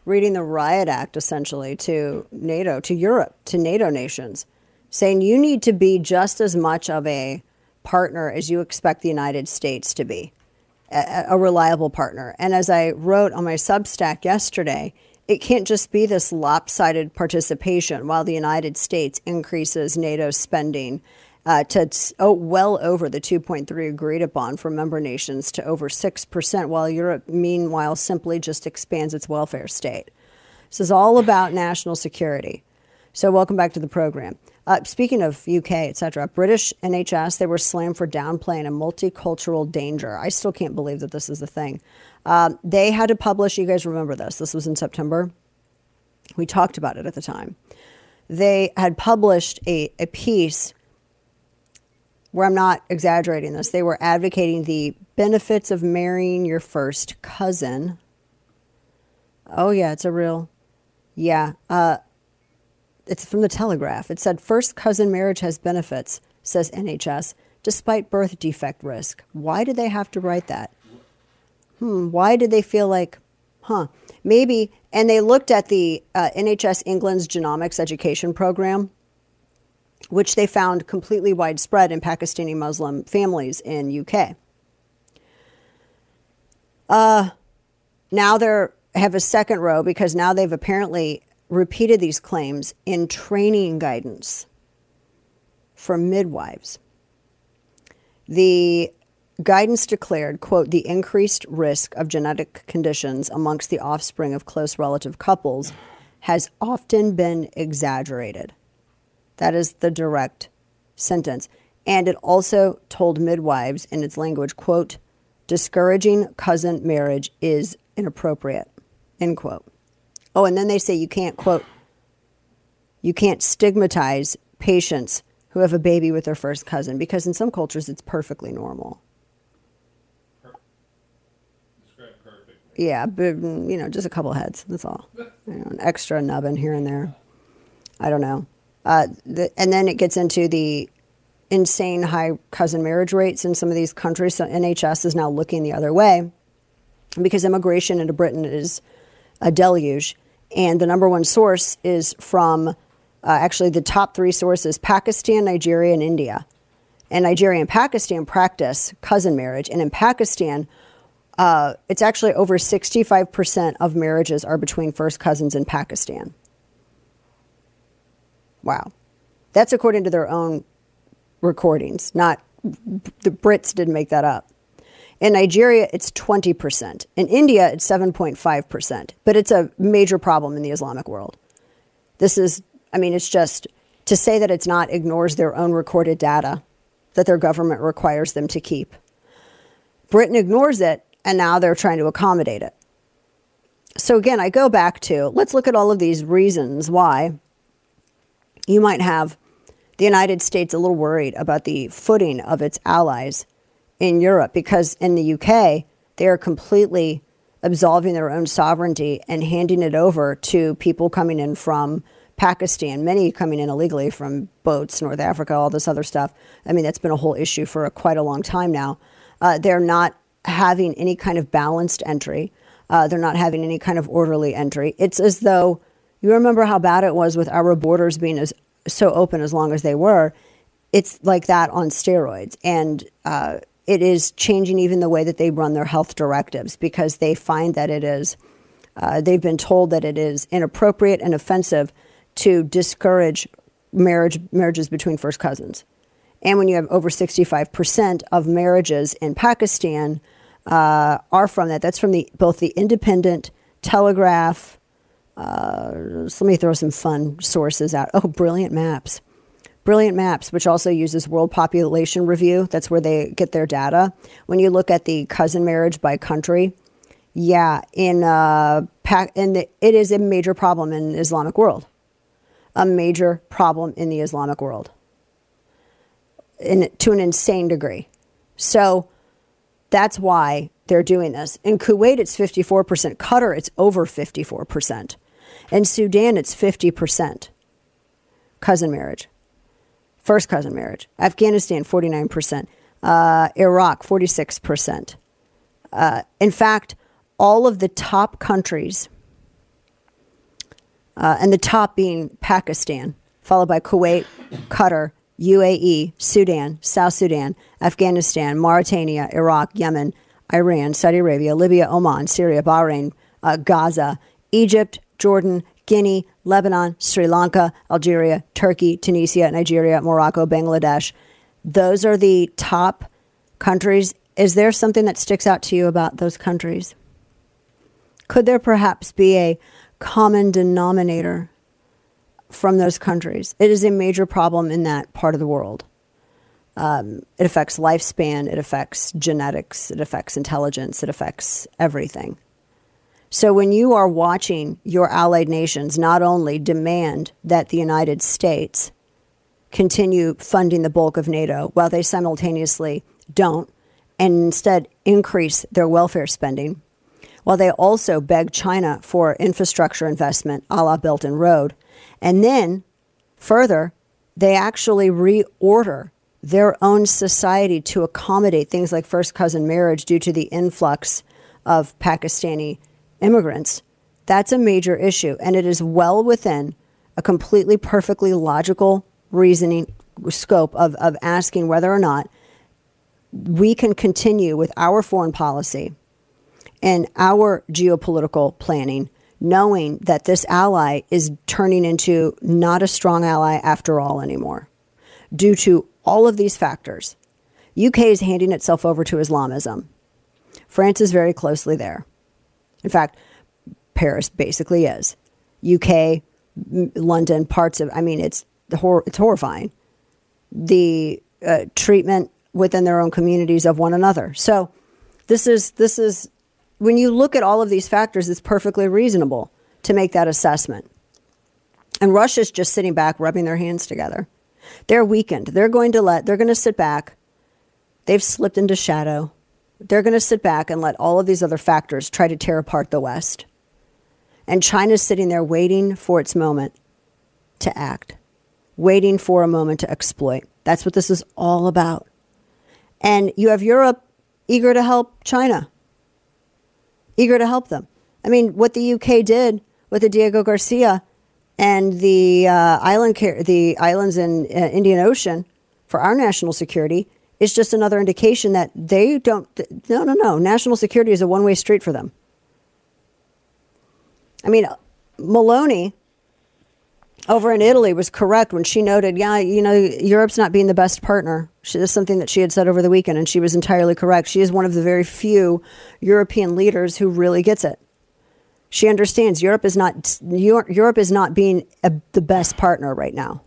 reading the Riot Act, essentially, to NATO, to Europe, to NATO nations, saying you need to be just as much of a partner as you expect the United States to be, a reliable partner. And as I wrote on my Substack yesterday, it can't just be this lopsided participation while the United States increases NATO spending to well over the 2.3 agreed upon for member nations to over 6%, while Europe, meanwhile, simply just expands its welfare state. This is all about national security. So welcome back to the program. Speaking of UK, etc., British NHS, they were slammed for downplaying a multicultural danger. I still can't believe that this is a thing. They had to publish, you guys remember this, this was in September. We talked about it at the time. They had published a piece where, I'm not exaggerating this, they were advocating the benefits of marrying your first cousin. Oh yeah, it's a real, yeah. It's from the Telegraph. It said, first cousin marriage has benefits, says NHS, despite birth defect risk. Why did they have to write that? Why did they feel like, maybe, and they looked at the NHS England's genomics education program, which they found completely widespread in Pakistani Muslim families in UK. Now they have a second row because now they've apparently repeated these claims in training guidance for midwives. The guidance declared, quote, the increased risk of genetic conditions amongst the offspring of close relative couples has often been exaggerated. That is the direct sentence. And it also told midwives in its language, quote, discouraging cousin marriage is inappropriate, end quote. Oh, and then they say you can't, quote, you can't stigmatize patients who have a baby with their first cousin, because in some cultures it's perfectly normal. Yeah, but, just a couple heads, that's all. An extra nubbin here and there. I don't know. And then it gets into the insane high cousin marriage rates in some of these countries. So NHS is now looking the other way because immigration into Britain is a deluge. And the number one source is from actually the top three sources, Pakistan, Nigeria, and India. And Nigeria and Pakistan practice cousin marriage. And in Pakistan, it's actually over 65% of marriages are between first cousins in Pakistan. Wow. That's according to their own recordings, not the Brits didn't make that up. In Nigeria, it's 20%. In India, it's 7.5%. But it's a major problem in the Islamic world. This is, it's just to say that it's not ignores their own recorded data that their government requires them to keep. Britain ignores it, and now they're trying to accommodate it. So again, I go back to, let's look at all of these reasons why you might have the United States a little worried about the footing of its allies in Europe, because in the UK, they are completely absolving their own sovereignty and handing it over to people coming in from Pakistan, many coming in illegally from boats, North Africa, all this other stuff. That's been a whole issue for quite a long time now. They're not having any kind of balanced entry. They're not having any kind of orderly entry. It's as though, you remember how bad it was with our borders being so open as long as they were. It's like that on steroids. And it is changing even the way that they run their health directives, because they find that it is, they've been told that it is inappropriate and offensive to discourage marriages between first cousins. And when you have over 65% of marriages in Pakistan are from that, that's from both the Independent, Telegraph. Let me throw some fun sources out. Oh, Brilliant Maps. Brilliant Maps, which also uses World Population Review. That's where they get their data. When you look at the cousin marriage by country, yeah, it is a major problem in the Islamic world. A major problem in the Islamic world. To an insane degree. So that's why they're doing this. In Kuwait, it's 54%. Qatar, it's over 54%. In Sudan, it's 50%. Cousin marriage. First cousin marriage. Afghanistan, 49%. Iraq, 46%. In fact, all of the top countries and the top being Pakistan, followed by Kuwait, Qatar, UAE, Sudan, South Sudan, Afghanistan, Mauritania, Iraq, Yemen, Iran, Saudi Arabia, Libya, Oman, Syria, Bahrain, Gaza, Egypt, Jordan, Guinea, Lebanon, Sri Lanka, Algeria, Turkey, Tunisia, Nigeria, Morocco, Bangladesh. Those are the top countries. Is there something that sticks out to you about those countries? Could there perhaps be a common denominator from those countries? It is a major problem in that part of the world. It affects lifespan, it affects genetics, it affects intelligence, it affects everything. So when you are watching your allied nations not only demand that the United States continue funding the bulk of NATO while they simultaneously don't, and instead increase their welfare spending, while they also beg China for infrastructure investment a la Belt and Road, and then further, they actually reorder their own society to accommodate things like first cousin marriage due to the influx of Pakistani immigrants. That's a major issue, and it is well within a completely perfectly logical reasoning scope of asking whether or not we can continue with our foreign policy and our geopolitical planning, knowing that this ally is turning into not a strong ally after all anymore, due to all of these factors. UK is handing itself over to Islamism. France is very closely there. In fact, Paris basically is. UK, London, parts of, it's horrifying. The treatment within their own communities of one another. So this is when you look at all of these factors, it's perfectly reasonable to make that assessment. And Russia's just sitting back, rubbing their hands together. They're weakened. They're going to sit back. They've slipped into shadow. They're going to sit back and let all of these other factors try to tear apart the West. And China's sitting there waiting for its moment to act, waiting for a moment to exploit. That's what this is all about. And you have Europe eager to help China, eager to help them. What the UK did with the Diego Garcia and the islands in Indian Ocean for our national security is just another indication that they don't. No. National security is a one-way street for them. Meloni over in Italy was correct when she noted, Europe's not being the best partner. That's something that she had said over the weekend, and she was entirely correct. She is one of the very few European leaders who really gets it. She understands Europe is not being the best partner right now.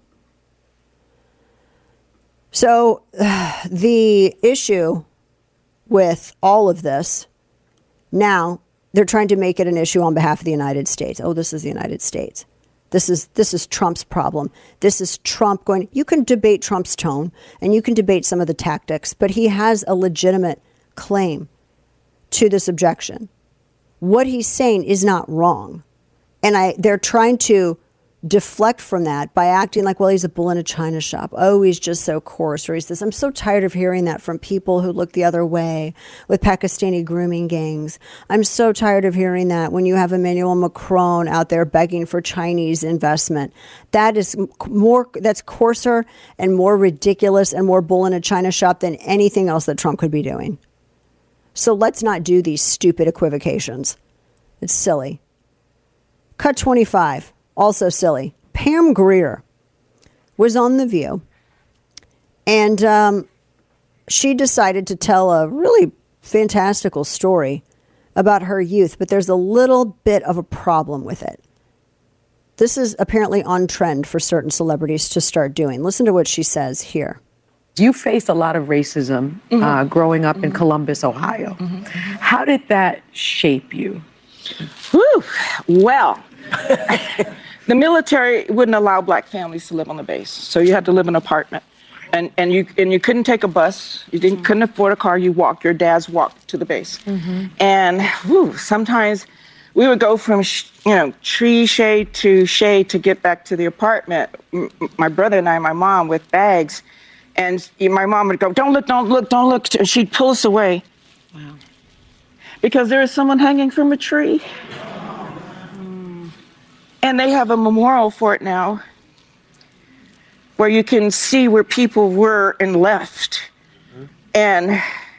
So the issue with all of this, now they're trying to make it an issue on behalf of the United States. Oh, this is the United States. This is Trump's problem. This is Trump going. You can debate Trump's tone and you can debate some of the tactics, but he has a legitimate claim to this objection. What he's saying is not wrong. And they're trying to deflect from that by acting like, well, he's a bull in a china shop. Oh, he's just so coarse, or he's this. I'm so tired of hearing that from people who look the other way with Pakistani grooming gangs. I'm so tired of hearing that when you have Emmanuel Macron out there begging for Chinese investment. That's coarser and more ridiculous and more bull in a china shop than anything else that Trump could be doing. So let's not do these stupid equivocations. It's silly. Cut 25. Also silly. Pam Grier was on The View, and she decided to tell a really fantastical story about her youth, but there's a little bit of a problem with it. This is apparently on trend for certain celebrities to start doing. Listen to what she says here. You faced a lot of racism growing up in Columbus, Ohio. How did that shape you? Whew. Well, the military wouldn't allow black families to live on the base, so you had to live in an apartment, and you couldn't take a bus. You couldn't afford a car. You walked. Your dads walked to the base, and sometimes we would go from tree shade to get back to the apartment. My brother and I, my mom, with bags, and my mom would go, "Don't look, don't look, don't look." And she'd pull us away. Wow. Because there is someone hanging from a tree. And they have a memorial for it now where you can see where people were and left. And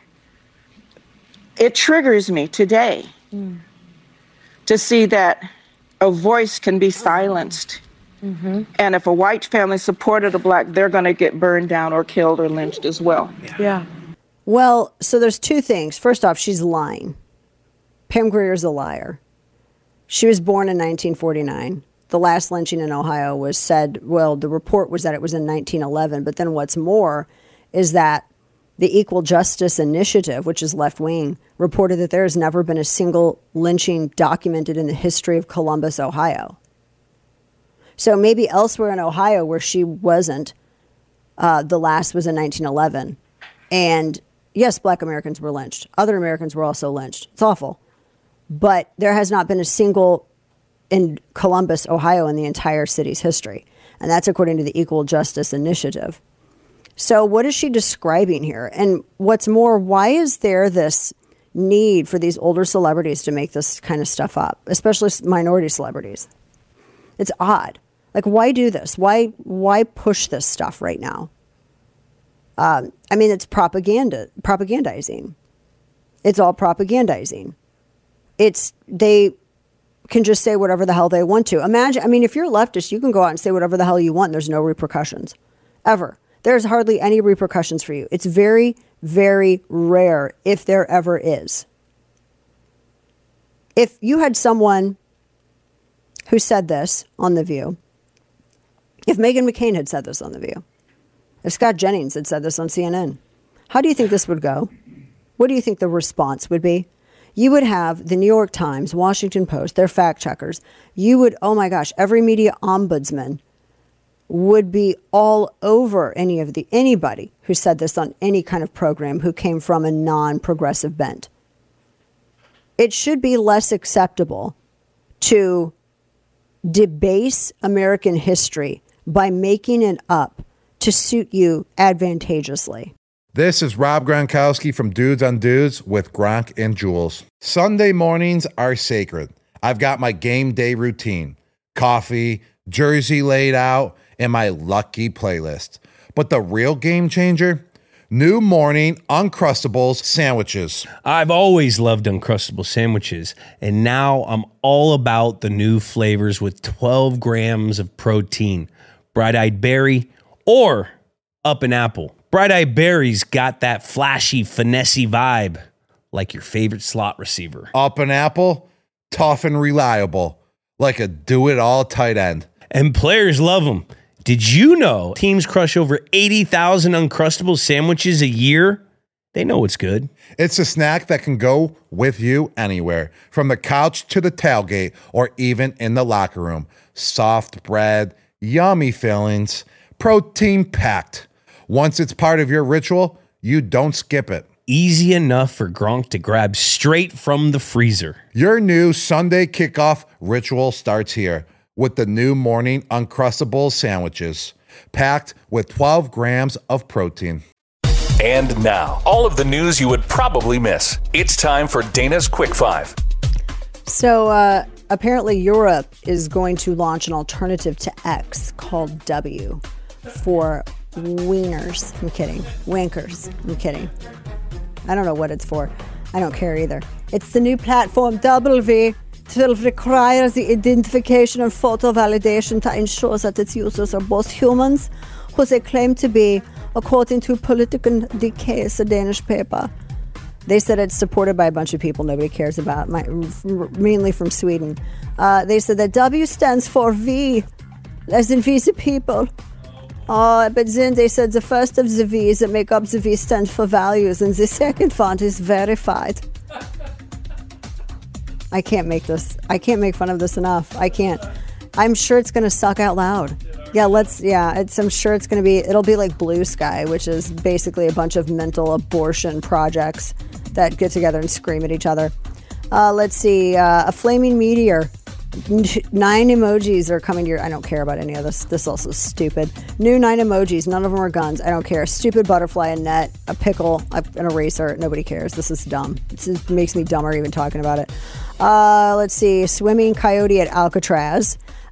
it triggers me today to see that a voice can be silenced. And if a white family supported a black, they're going to get burned down or killed or lynched as well. Yeah. Well, so there's two things. First off, she's lying. Pam Grier's a liar. She was born in 1949. The last lynching in Ohio was said, well, the report was that it was in 1911. But then what's more is that the Equal Justice Initiative, which is left-wing, reported that there has never been a single lynching documented in the history of Columbus, Ohio. So maybe elsewhere in Ohio where she wasn't, the last was in 1911. And yes, black Americans were lynched. Other Americans were also lynched. It's awful. But there has not been a single in Columbus, Ohio, in the entire city's history. And that's according to the Equal Justice Initiative. So what is she describing here? And what's more, why is there this need for these older celebrities to make this kind of stuff up, especially minority celebrities? It's odd. Like, why do this? Why push this stuff right now? I mean, it's propagandizing. It's all propagandizing. They can just say whatever the hell they want to. Imagine, I mean, if you're a leftist, you can go out and say whatever the hell you want. And there's no repercussions, ever. There's hardly any repercussions for you. It's very, very rare, if there ever is. If you had someone who said this on The View, if Meghan McCain had said this on The View, if Scott Jennings had said this on CNN, how do you think this would go? What do you think the response would be? You would have the New York Times, Washington Post, their fact checkers. You would, oh my gosh, every media ombudsman would be all over anybody who said this on any kind of program who came from a non-progressive bent. It should be less acceptable to debase American history by making it up to suit you advantageously. This is Rob Gronkowski from Dudes on Dudes with Gronk and Jules. Sunday mornings are sacred. I've got my game day routine, coffee, jersey laid out, and my lucky playlist. But the real game changer? New morning Uncrustables sandwiches. I've always loved Uncrustable sandwiches, and now I'm all about the new flavors with 12 grams of protein. Bright-eyed berry or up an apple. Bright-eyed berry's got that flashy, finessey vibe, like your favorite slot receiver. Up an apple, tough and reliable, like a do-it-all tight end. And players love them. Did you know teams crush over 80,000 Uncrustable sandwiches a year? They know it's good. It's a snack that can go with you anywhere, from the couch to the tailgate or even in the locker room. Soft bread, yummy fillings, protein packed. Once it's part of your ritual, you don't skip it. Easy enough for Gronk to grab straight from the freezer. Your new Sunday kickoff ritual starts here with the new morning Uncrustables sandwiches, packed with 12 grams of protein. And now, all of the news you would probably miss. It's time for Dana's Quick Five. So apparently Europe is going to launch an alternative to X called W for wieners. I'm kidding. Wankers. I'm kidding. I don't know what it's for. I don't care either. It's the new platform W. It requires the identification and photo validation to ensure that its users are both humans, who they claim to be, according to Political Decades, a Danish paper. They said it's supported by a bunch of people nobody cares about, mainly from Sweden. They said that W stands for V, as in V the people. But then they said the first of the V's that make up the V stands for values, and the second font is verified. I can't make fun of this enough. I can't. I'm sure it's going to suck out loud. I'm sure it's going to be, it'll be like Blue Sky, which is basically a bunch of mental abortion projects that get together and scream at each other. Let's see, a flaming meteor. 9 emojis are coming to your... I don't care about any of this. This is also stupid. New 9 emojis. None of them are guns. I don't care. A stupid butterfly, a net, a pickle, an eraser. Nobody cares. This is dumb. It makes me dumber even talking about it. Let's see. Swimming coyote at Alcatraz.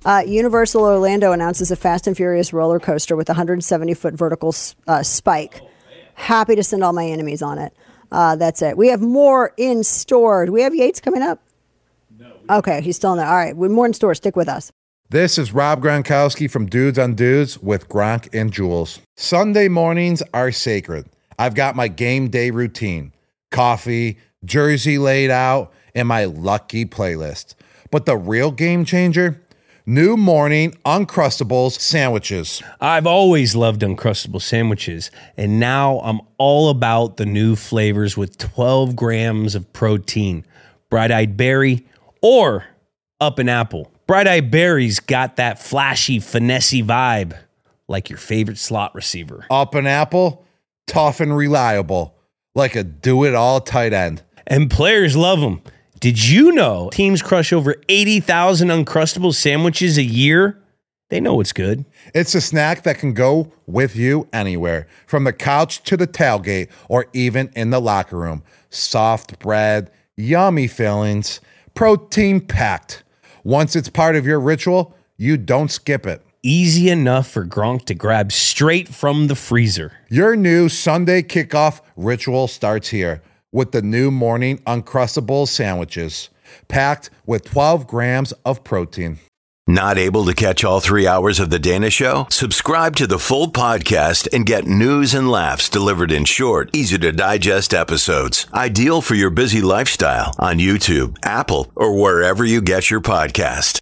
Universal Orlando announces a Fast and Furious roller coaster with a 170-foot vertical spike. Happy to send all my enemies on it. That's it. We have more in store. Do we have Yates coming up? No. Okay, he's still in there. All right, with more in store. Stick with us. This is Rob Gronkowski from Dudes on Dudes with Gronk and Jules. Sunday mornings are sacred. I've got my game day routine. Coffee, jersey laid out, and my lucky playlist. But the real game changer? New morning Uncrustables sandwiches. I've always loved Uncrustable sandwiches, and now I'm all about the new flavors with 12 grams of protein. Bright-eyed berry or up an apple. Bright-eyed berry's got that flashy, finessey vibe, like your favorite slot receiver. Up an apple, tough and reliable, like a do-it-all tight end. And players love them. Did you know teams crush over 80,000 Uncrustable sandwiches a year? They know it's good. It's a snack that can go with you anywhere, from the couch to the tailgate or even in the locker room. Soft bread, yummy fillings, protein packed. Once it's part of your ritual, you don't skip it. Easy enough for Gronk to grab straight from the freezer. Your new Sunday kickoff ritual starts here with the new morning Uncrustables sandwiches, packed with 12 grams of protein. Not able to catch all 3 hours of The Dana Show? Subscribe to the full podcast and get news and laughs delivered in short, easy-to-digest episodes. Ideal for your busy lifestyle on YouTube, Apple, or wherever you get your podcast.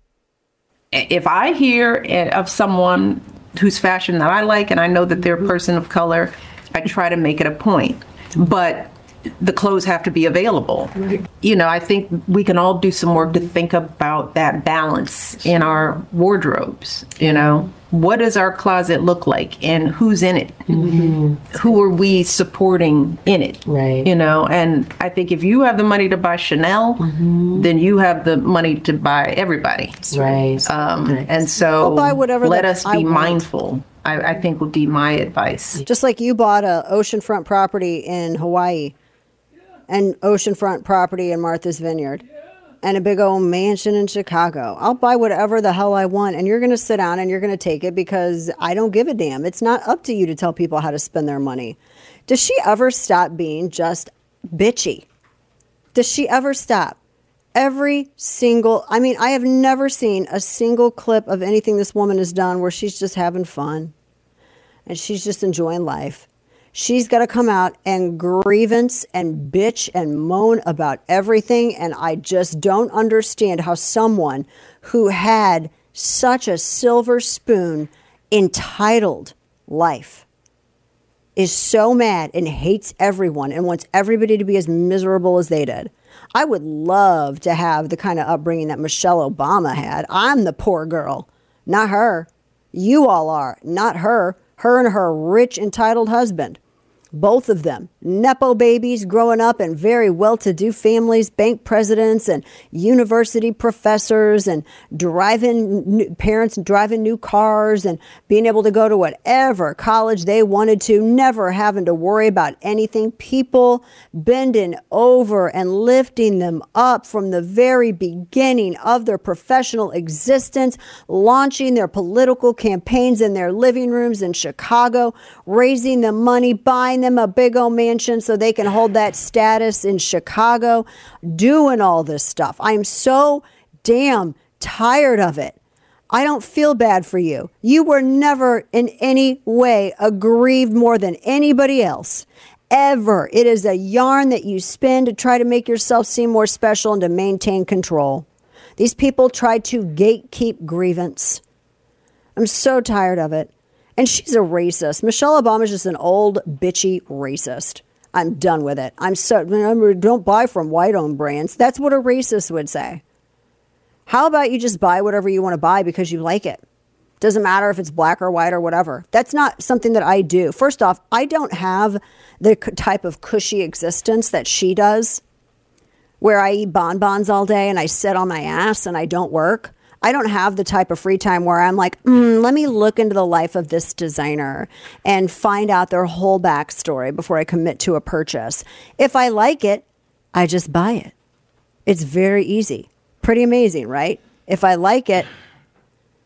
If I hear of someone whose fashion that I like and I know that they're a person of color, I try to make it a point. But the clothes have to be available. Right. You know, I think we can all do some work to think about that balance in our wardrobes. You know, what does our closet look like and who's in it? Mm-hmm. Who are we supporting in it? Right. You know, and I think if you have the money to buy Chanel, mm-hmm. then you have the money to buy everybody. Right. And so I'll buy whatever let us be mindful. I think would be my advice. Just like you bought a oceanfront property in Hawaii and oceanfront property in Martha's Vineyard and a big old mansion in Chicago. I'll buy whatever the hell I want, and you're going to sit down and you're going to take it because I don't give a damn. It's not up to you to tell people how to spend their money. Does she ever stop being just bitchy? Does she ever stop? I have never seen a single clip of anything this woman has done where she's just having fun and she's just enjoying life. She's got to come out and grievance and bitch and moan about everything. And I just don't understand how someone who had such a silver spoon, entitled life is so mad and hates everyone and wants everybody to be as miserable as they did. I would love to have the kind of upbringing that Michelle Obama had. I'm the poor girl, not her. You all are, not her. Her and her rich, entitled husband. Both of them, Nepo babies growing up in very well-to-do families, bank presidents and university professors and parents driving new cars and being able to go to whatever college they wanted to, never having to worry about anything. People bending over and lifting them up from the very beginning of their professional existence, launching their political campaigns in their living rooms in Chicago, raising the money, buying them a big old mansion so they can hold that status in Chicago, doing all this stuff. I'm so damn tired of it. I don't feel bad for you. You were never in any way aggrieved more than anybody else. Ever. It is a yarn that you spin to try to make yourself seem more special and to maintain control. These people try to gatekeep grievance. I'm so tired of it. And she's a racist. Michelle Obama is just an old, bitchy racist. I'm done with it. Don't buy from white-owned brands. That's what a racist would say. How about you just buy whatever you want to buy because you like it? Doesn't matter if it's black or white or whatever. That's not something that I do. First off, I don't have the type of cushy existence that she does, where I eat bonbons all day and I sit on my ass and I don't work. I don't have the type of free time where I'm like, let me look into the life of this designer and find out their whole backstory before I commit to a purchase. If I like it, I just buy it. It's very easy. Pretty amazing, right? If I like it,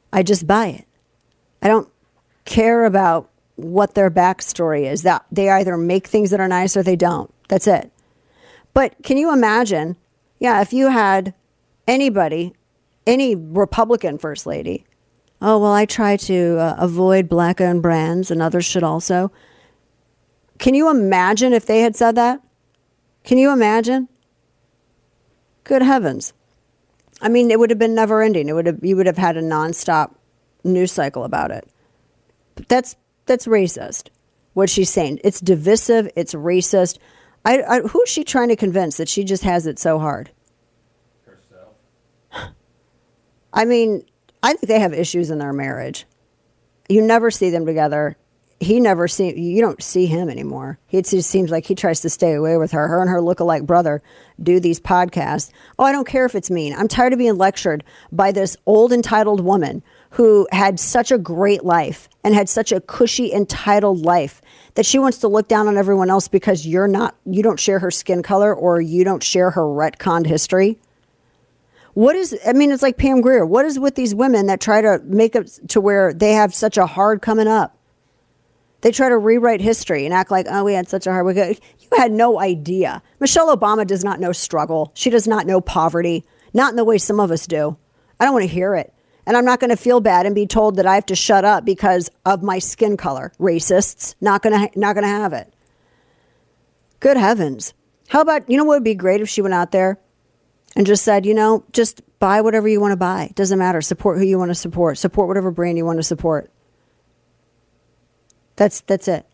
I just buy it. I don't care about what their backstory is. That they either make things that are nice or they don't. That's it. But can you imagine, if you had anybody, any Republican first lady, oh, well, I try to avoid black-owned brands and others should also. Can you imagine if they had said that? Can you imagine? Good heavens. I mean, it would have been never ending. You would have had a nonstop news cycle about it. But that's racist, what she's saying. It's divisive. It's racist. Who is she trying to convince that she just has it so hard? Herself. I mean, I think they have issues in their marriage. You never see them together. You don't see him anymore. It just seems like he tries to stay away with her. Her and her lookalike brother do these podcasts. Oh, I don't care if it's mean. I'm tired of being lectured by this old entitled woman who had such a great life and had such a cushy entitled life that she wants to look down on everyone else because you don't share her skin color or you don't share her retconned history. It's like Pam Grier. What is with these women that try to make it to where they have such a hard coming up? They try to rewrite history and act like, oh, we had such a hard... You had no idea. Michelle Obama does not know struggle. She does not know poverty. Not in the way some of us do. I don't want to hear it. And I'm not going to feel bad and be told that I have to shut up because of my skin color. Racists, not going to have it. Good heavens. How about, what would be great if she went out there and just said, just buy whatever you want to buy. Doesn't matter. Support who you want to support. Support whatever brand you want to support. That's it.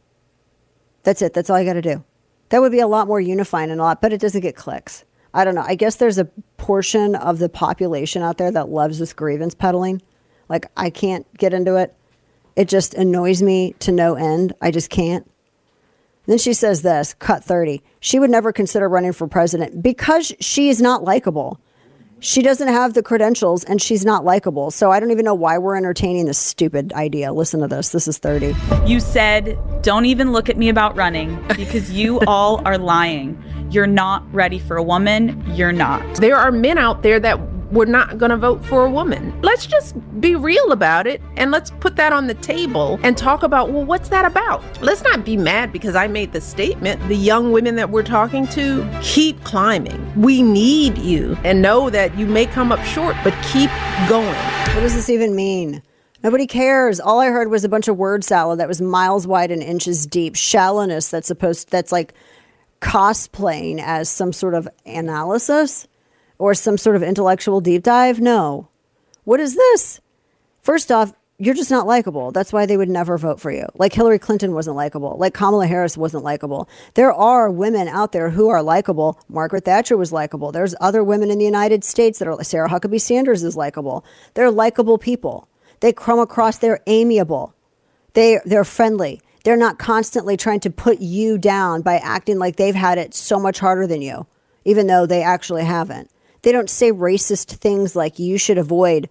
That's it. That's all you got to do. That would be a lot more unifying but it doesn't get clicks. I don't know. I guess there's a portion of the population out there that loves this grievance peddling. Like, I can't get into it. It just annoys me to no end. I just can't. Then she says this, cut 30. She would never consider running for president because she is not likable. She doesn't have the credentials and she's not likable. So I don't even know why we're entertaining this stupid idea. Listen to this. This is 30. You said, don't even look at me about running because you all are lying. You're not ready for a woman. You're not. There are men out there that were not going to vote for a woman. Let's just be real about it and let's put that on the table and talk about, well, what's that about? Let's not be mad because I made the statement. The young women that we're talking to, keep climbing. We need you and know that you may come up short, but keep going. What does this even mean? Nobody cares. All I heard was a bunch of word salad that was miles wide and inches deep. Shallowness that's like cosplaying as some sort of analysis or some sort of intellectual deep dive. No. What is this? First off, you're just not likable. That's why they would never vote for you. Like Hillary Clinton wasn't likable. Like Kamala Harris wasn't likable. There are women out there who are likable. Margaret Thatcher was likable. There's other women in the United States that are, Sarah Huckabee Sanders is likable. They're likable people. They come across, they're amiable. They're friendly. They're not constantly trying to put you down by acting like they've had it so much harder than you, even though they actually haven't. They don't say racist things like you should avoid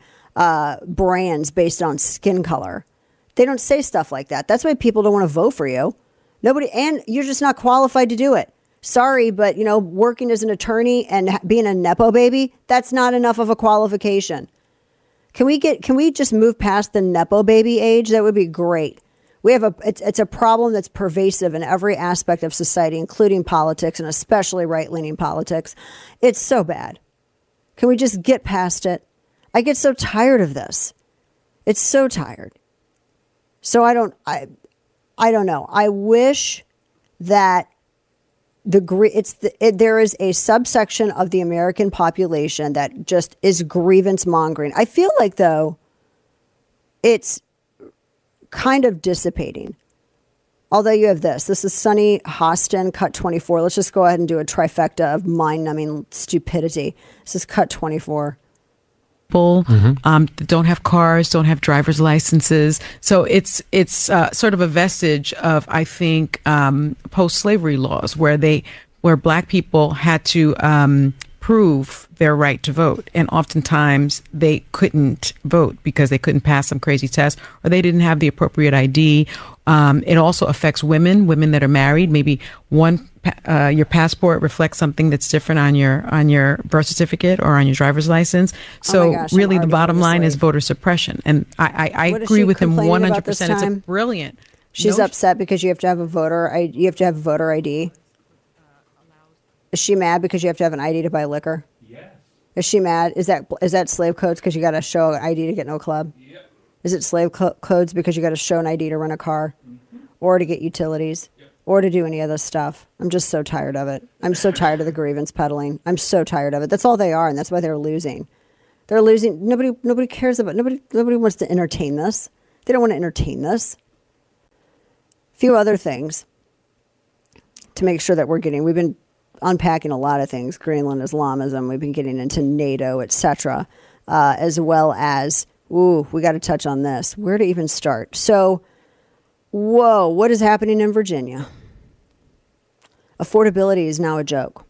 brands based on skin color. They don't say stuff like that. That's why people don't want to vote for you. And you're just not qualified to do it. Sorry, but working as an attorney and being a Nepo baby, that's not enough of a qualification. Can we just move past the Nepo baby age? That would be great. It's a problem that's pervasive in every aspect of society, including politics and especially right-leaning politics. It's so bad. Can we just get past it? I get so tired of this. It's so tired. So I don't know. I wish that there is a subsection of the American population that just is grievance mongering. I feel like though it's kind of dissipating. Although you have this is Sunny Hostin, cut 24. Let's just go ahead and do a trifecta of mind-numbing stupidity. This is cut 24. Don't have cars, don't have driver's licenses. So it's sort of a vestige of, I think, post-slavery laws where Black people had to prove their right to vote. And oftentimes they couldn't vote because they couldn't pass some crazy test or they didn't have the appropriate ID. It also affects women that are married. Maybe your passport reflects something that's different on your birth certificate or on your driver's license. So really the bottom line is voter suppression. And I agree with him 100%. It's a brilliant. She's upset because you have to have a voter ID. Is she mad because you have to have an ID to buy liquor? Yes. Is she mad? Is that slave codes because you got to show an ID to get no club? Yep. Is it slave codes because you got to show an ID to rent a car, or to get utilities, or to do any of this stuff? I'm just so tired of it. I'm so tired of the grievance peddling. I'm so tired of it. That's all they are, and that's why they're losing. They're losing. Nobody cares about. Nobody wants to entertain this. They don't want to entertain this. A few other things to make sure that we've been unpacking a lot of things, Greenland Islamism, we've been getting into NATO, etc., as well as, we got to touch on this. Where to even start? So, what is happening in Virginia? Affordability is now a joke.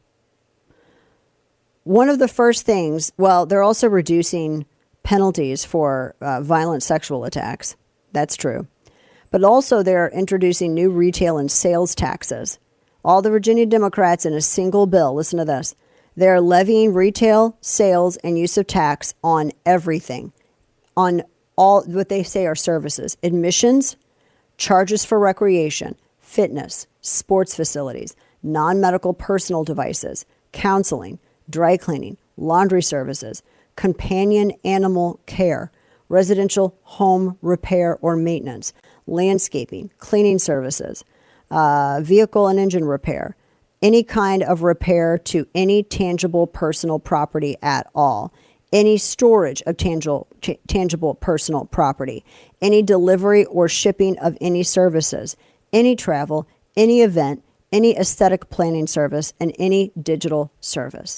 One of the first things, they're also reducing penalties for violent sexual attacks. That's true. But also they're introducing new retail and sales taxes. All the Virginia Democrats in a single bill, listen to this, they're levying retail, sales, and use of tax on everything, on all what they say are services, admissions, charges for recreation, fitness, sports facilities, non-medical personal devices, counseling, dry cleaning, laundry services, companion animal care, residential home repair or maintenance, landscaping, cleaning services, vehicle and engine repair, any kind of repair to any tangible personal property at all, any storage of tangible personal property, any delivery or shipping of any services, any travel, any event, any aesthetic planning service, and any digital service.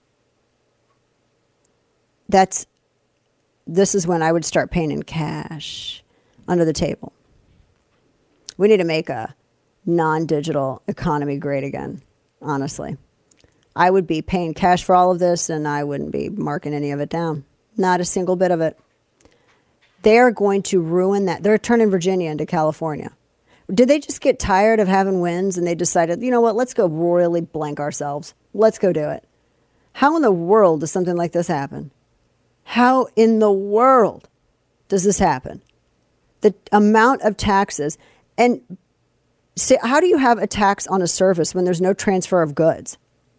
This is when I would start paying in cash under the table. We need to make a non-digital economy great again, honestly. I would be paying cash for all of this and I wouldn't be marking any of it down. Not a single bit of it. They're going to ruin that. They're turning Virginia into California. Did they just get tired of having wins and they decided, you know what, let's go royally blank ourselves. Let's go do it. How in the world does something like this happen? How in the world does this happen? The amount of taxes and how do you have a tax on a service when there's no transfer of goods?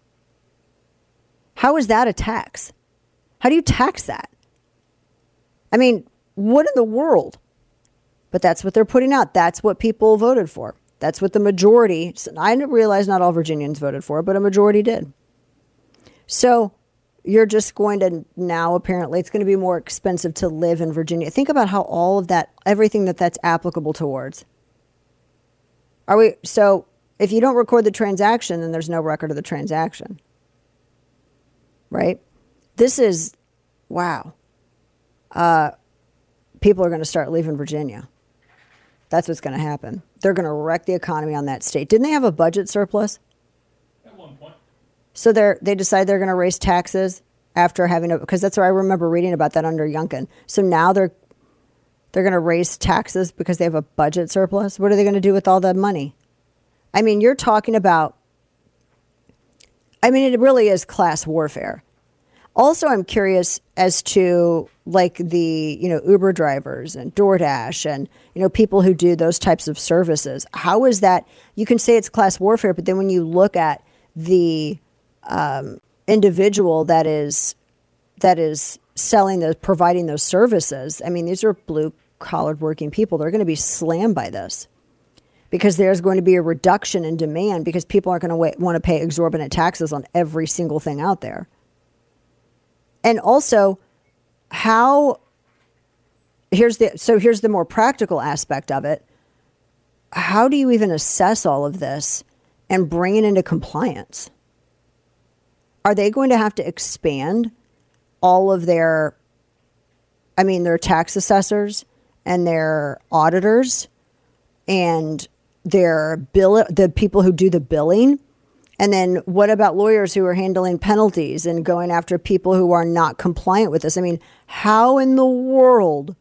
How is that a tax? How do you tax that? I mean, what in the world? But that's what they're putting out. That's what people voted for. That's what the majority, I realize not all Virginians voted for, but a majority did. So you're just going to now, apparently, it's going to be more expensive to live in Virginia. Think about how all of that, everything that's applicable towards. So if you don't record the transaction, then there's no record of the transaction. Right? This is, wow. People are going to start leaving Virginia. That's what's going to happen. They're going to wreck the economy on that state. Didn't they have a budget surplus? At one point. So they decide they're going to raise taxes after having because that's where I remember reading about that under Youngkin. So now they're going to raise taxes because they have a budget surplus. What are they going to do with all that money? I mean, you're talking about, it really is class warfare. Also, I'm curious as to like the, Uber drivers and DoorDash and, people who do those types of services. How is that? You can say it's class warfare, but then when you look at the individual that is providing those services, these are blue collared working people. They're going to be slammed by this because there's going to be a reduction in demand because people aren't going to want to pay exorbitant taxes on every single thing out there. And also, here's the more practical aspect of it. How do you even assess all of this and bring it into compliance? Are they going to have to expand all of their tax assessors and their auditors and the people who do the billing And then what about lawyers who are handling penalties and going after people who are not compliant with this? I mean, how in the world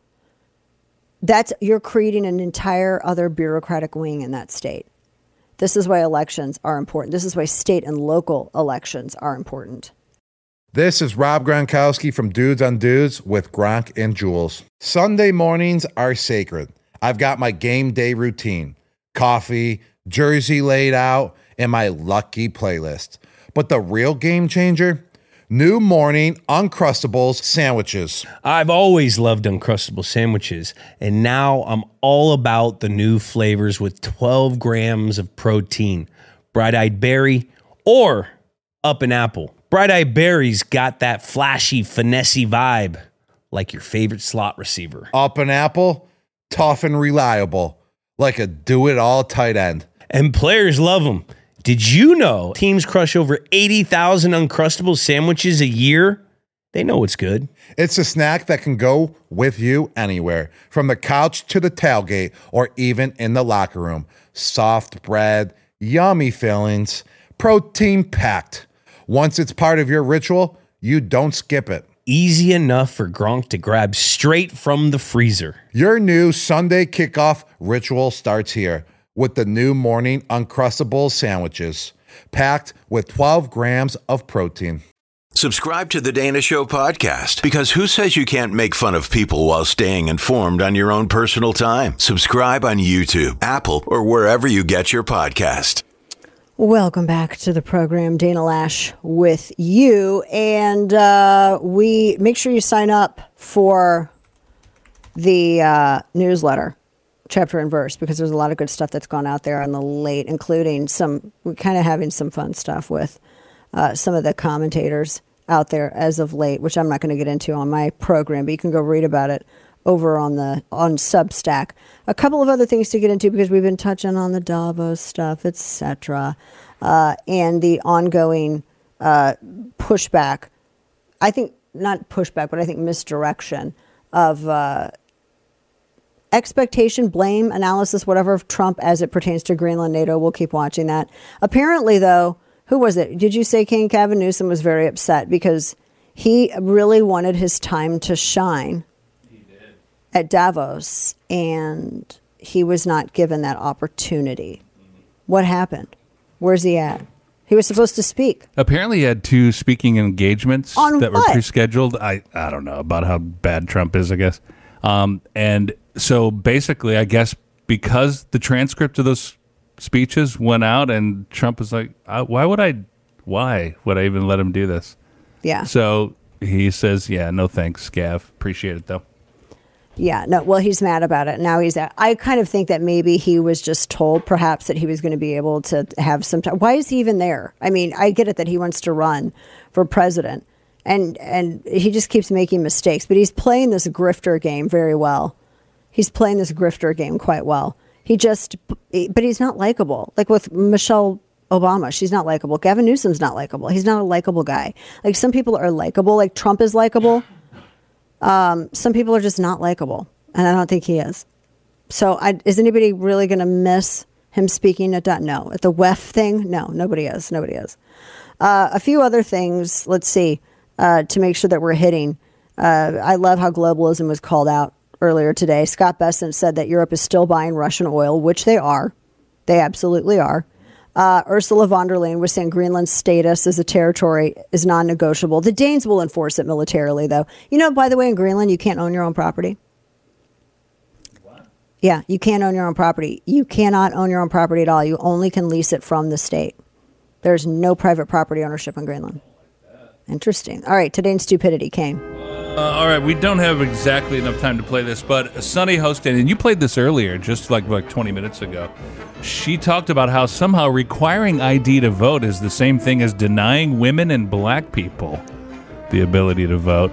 you're creating an entire other bureaucratic wing in that state. This is why elections are important. This is why state and local elections are important. This is Rob Gronkowski from Dudes on Dudes with Gronk and Jules. Sunday mornings are sacred. I've got my game day routine, coffee, jersey laid out, and my lucky playlist. But the real game changer? New morning Uncrustables sandwiches. I've always loved Uncrustable sandwiches, and now I'm all about the new flavors with 12 grams of protein. Bright-eyed berry or up an apple. Bright-eyed berry's got that flashy, finessey vibe, like your favorite slot receiver. Up an apple, tough and reliable, like a do-it-all tight end. And players love them. Did you know teams crush over 80,000 Uncrustable sandwiches a year? They know it's good. It's a snack that can go with you anywhere, from the couch to the tailgate or even in the locker room. Soft bread, yummy fillings, protein packed. Once it's part of your ritual, you don't skip it. Easy enough for Gronk to grab straight from the freezer. Your new Sunday kickoff ritual starts here with the new morning Uncrustables sandwiches, packed with 12 grams of protein. Subscribe to the Dana Show podcast, because who says you can't make fun of people while staying informed on your own personal time? Subscribe on YouTube, Apple, or wherever you get your podcast. Welcome back to the program. Dana Lash with you. And we make sure you sign up for the newsletter, Chapter and Verse, because there's a lot of good stuff that's gone out there on the late, including we're kind of having some fun stuff with some of the commentators out there as of late, which I'm not going to get into on my program, but you can go read about it over on Substack. A couple of other things to get into, because we've been touching on the Davos stuff, etc., and the ongoing pushback. I think not pushback, but I think misdirection of expectation, blame, analysis, whatever, of Trump as it pertains to Greenland, NATO. We'll keep watching that. Apparently, though, who was it? Did you say Gavin Newsom was very upset because he really wanted his time to shine at Davos, and he was not given that opportunity. What happened? Where's he at? He was supposed to speak. Apparently he had 2 speaking engagements that were what? pre-scheduled. I don't know about how bad Trump is, I guess. And so basically, I guess because the transcript of those speeches went out and Trump was like, why would I even let him do this? Yeah. So he says, yeah, no thanks, Gav. Appreciate it, though. Yeah, no, well, he's mad about it. Now I kind of think that maybe he was just told perhaps that he was going to be able to have some time. Why is he even there? I mean, I get it that he wants to run for president, and he just keeps making mistakes, but he's playing this grifter game very well. He's playing this grifter game quite well. But he's not likable. Like with Michelle Obama, she's not likable. Gavin Newsom's not likable. He's not a likable guy. Like some people are likable, like Trump is likable. Some people are just not likable, and I don't think he is. So is anybody really going to miss him speaking at that? No. At the WEF thing? No, nobody is. Nobody is. A few other things, let's see, to make sure that we're hitting. I love how globalism was called out earlier today. Scott Bessent said that Europe is still buying Russian oil, which they are. They absolutely are. Ursula von der Leyen was saying Greenland's status as a territory is non-negotiable. The Danes will enforce it militarily, though. You know, by the way, in Greenland, you can't own your own property. What? Yeah, you can't own your own property. You cannot own your own property at all. You only can lease it from the state. There's no private property ownership in Greenland. Interesting. All right, today in stupidity came. All right, we don't have exactly enough time to play this, but Sunny hosted, and you played this earlier, just like 20 minutes ago. She talked about how somehow requiring ID to vote is the same thing as denying women and black people the ability to vote.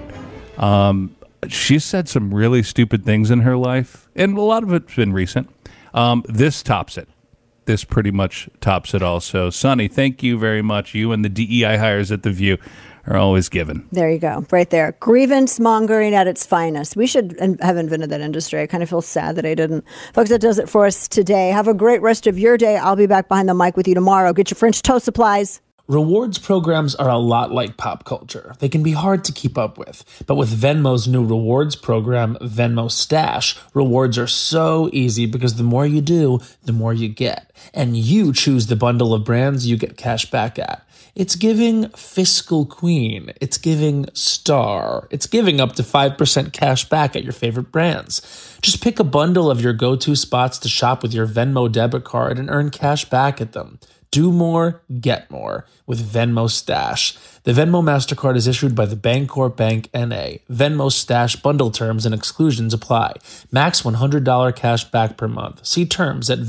She said some really stupid things in her life, and a lot of it's been recent. This tops it. This pretty much tops it all. So, Sunny, thank you very much. You and the DEI hires at The View are always given. There you go. Right there. Grievance mongering at its finest. We should have invented that industry. I kind of feel sad that I didn't. Folks, that does it for us today. Have a great rest of your day. I'll be back behind the mic with you tomorrow. Get your French toast supplies. Rewards programs are a lot like pop culture. They can be hard to keep up with. But with Venmo's new rewards program, Venmo Stash, rewards are so easy because the more you do, the more you get. And you choose the bundle of brands you get cash back at. It's giving Fiscal Queen. It's giving Star. It's giving up to 5% cash back at your favorite brands. Just pick a bundle of your go-to spots to shop with your Venmo debit card and earn cash back at them. Do more, get more with Venmo Stash. The Venmo MasterCard is issued by the Bancorp Bank N.A. Venmo Stash bundle terms and exclusions apply. Max $100 cash back per month. See terms at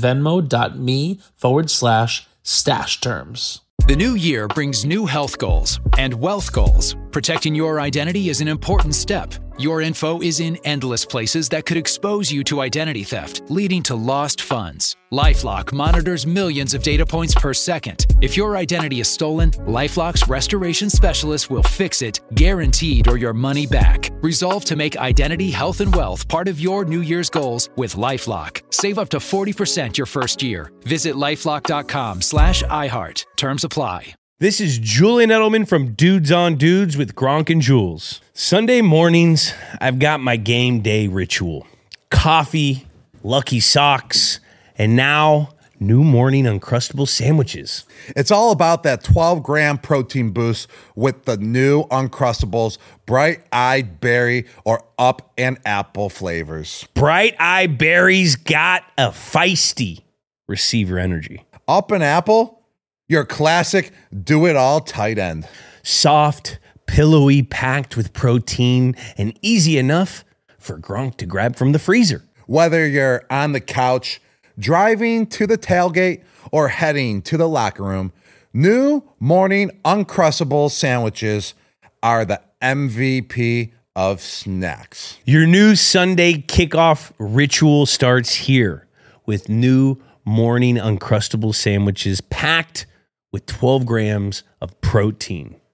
venmo.me/stash terms. The new year brings new health goals and wealth goals. Protecting your identity is an important step. Your info is in endless places that could expose you to identity theft, leading to lost funds. LifeLock monitors millions of data points per second. If your identity is stolen, LifeLock's restoration specialist will fix it, guaranteed, or your money back. Resolve to make identity, health, and wealth part of your New Year's goals with LifeLock. Save up to 40% your first year. Visit LifeLock.com/iHeart. Terms apply. This is Julian Edelman from Dudes on Dudes with Gronk and Jules. Sunday mornings, I've got my game day ritual. Coffee, Lucky Socks, and now new morning Uncrustable sandwiches. It's all about that 12-gram protein boost with the new Uncrustables Bright-Eyed Berry or Up and Apple flavors. Bright-Eyed Berry's got a feisty receiver energy. Up and Apple? Your classic do-it-all tight end. Soft, pillowy, packed with protein, and easy enough for Gronk to grab from the freezer. Whether you're on the couch, driving to the tailgate, or heading to the locker room, new morning Uncrustable sandwiches are the MVP of snacks. Your new Sunday kickoff ritual starts here with new morning Uncrustable sandwiches packed with 12 grams of protein.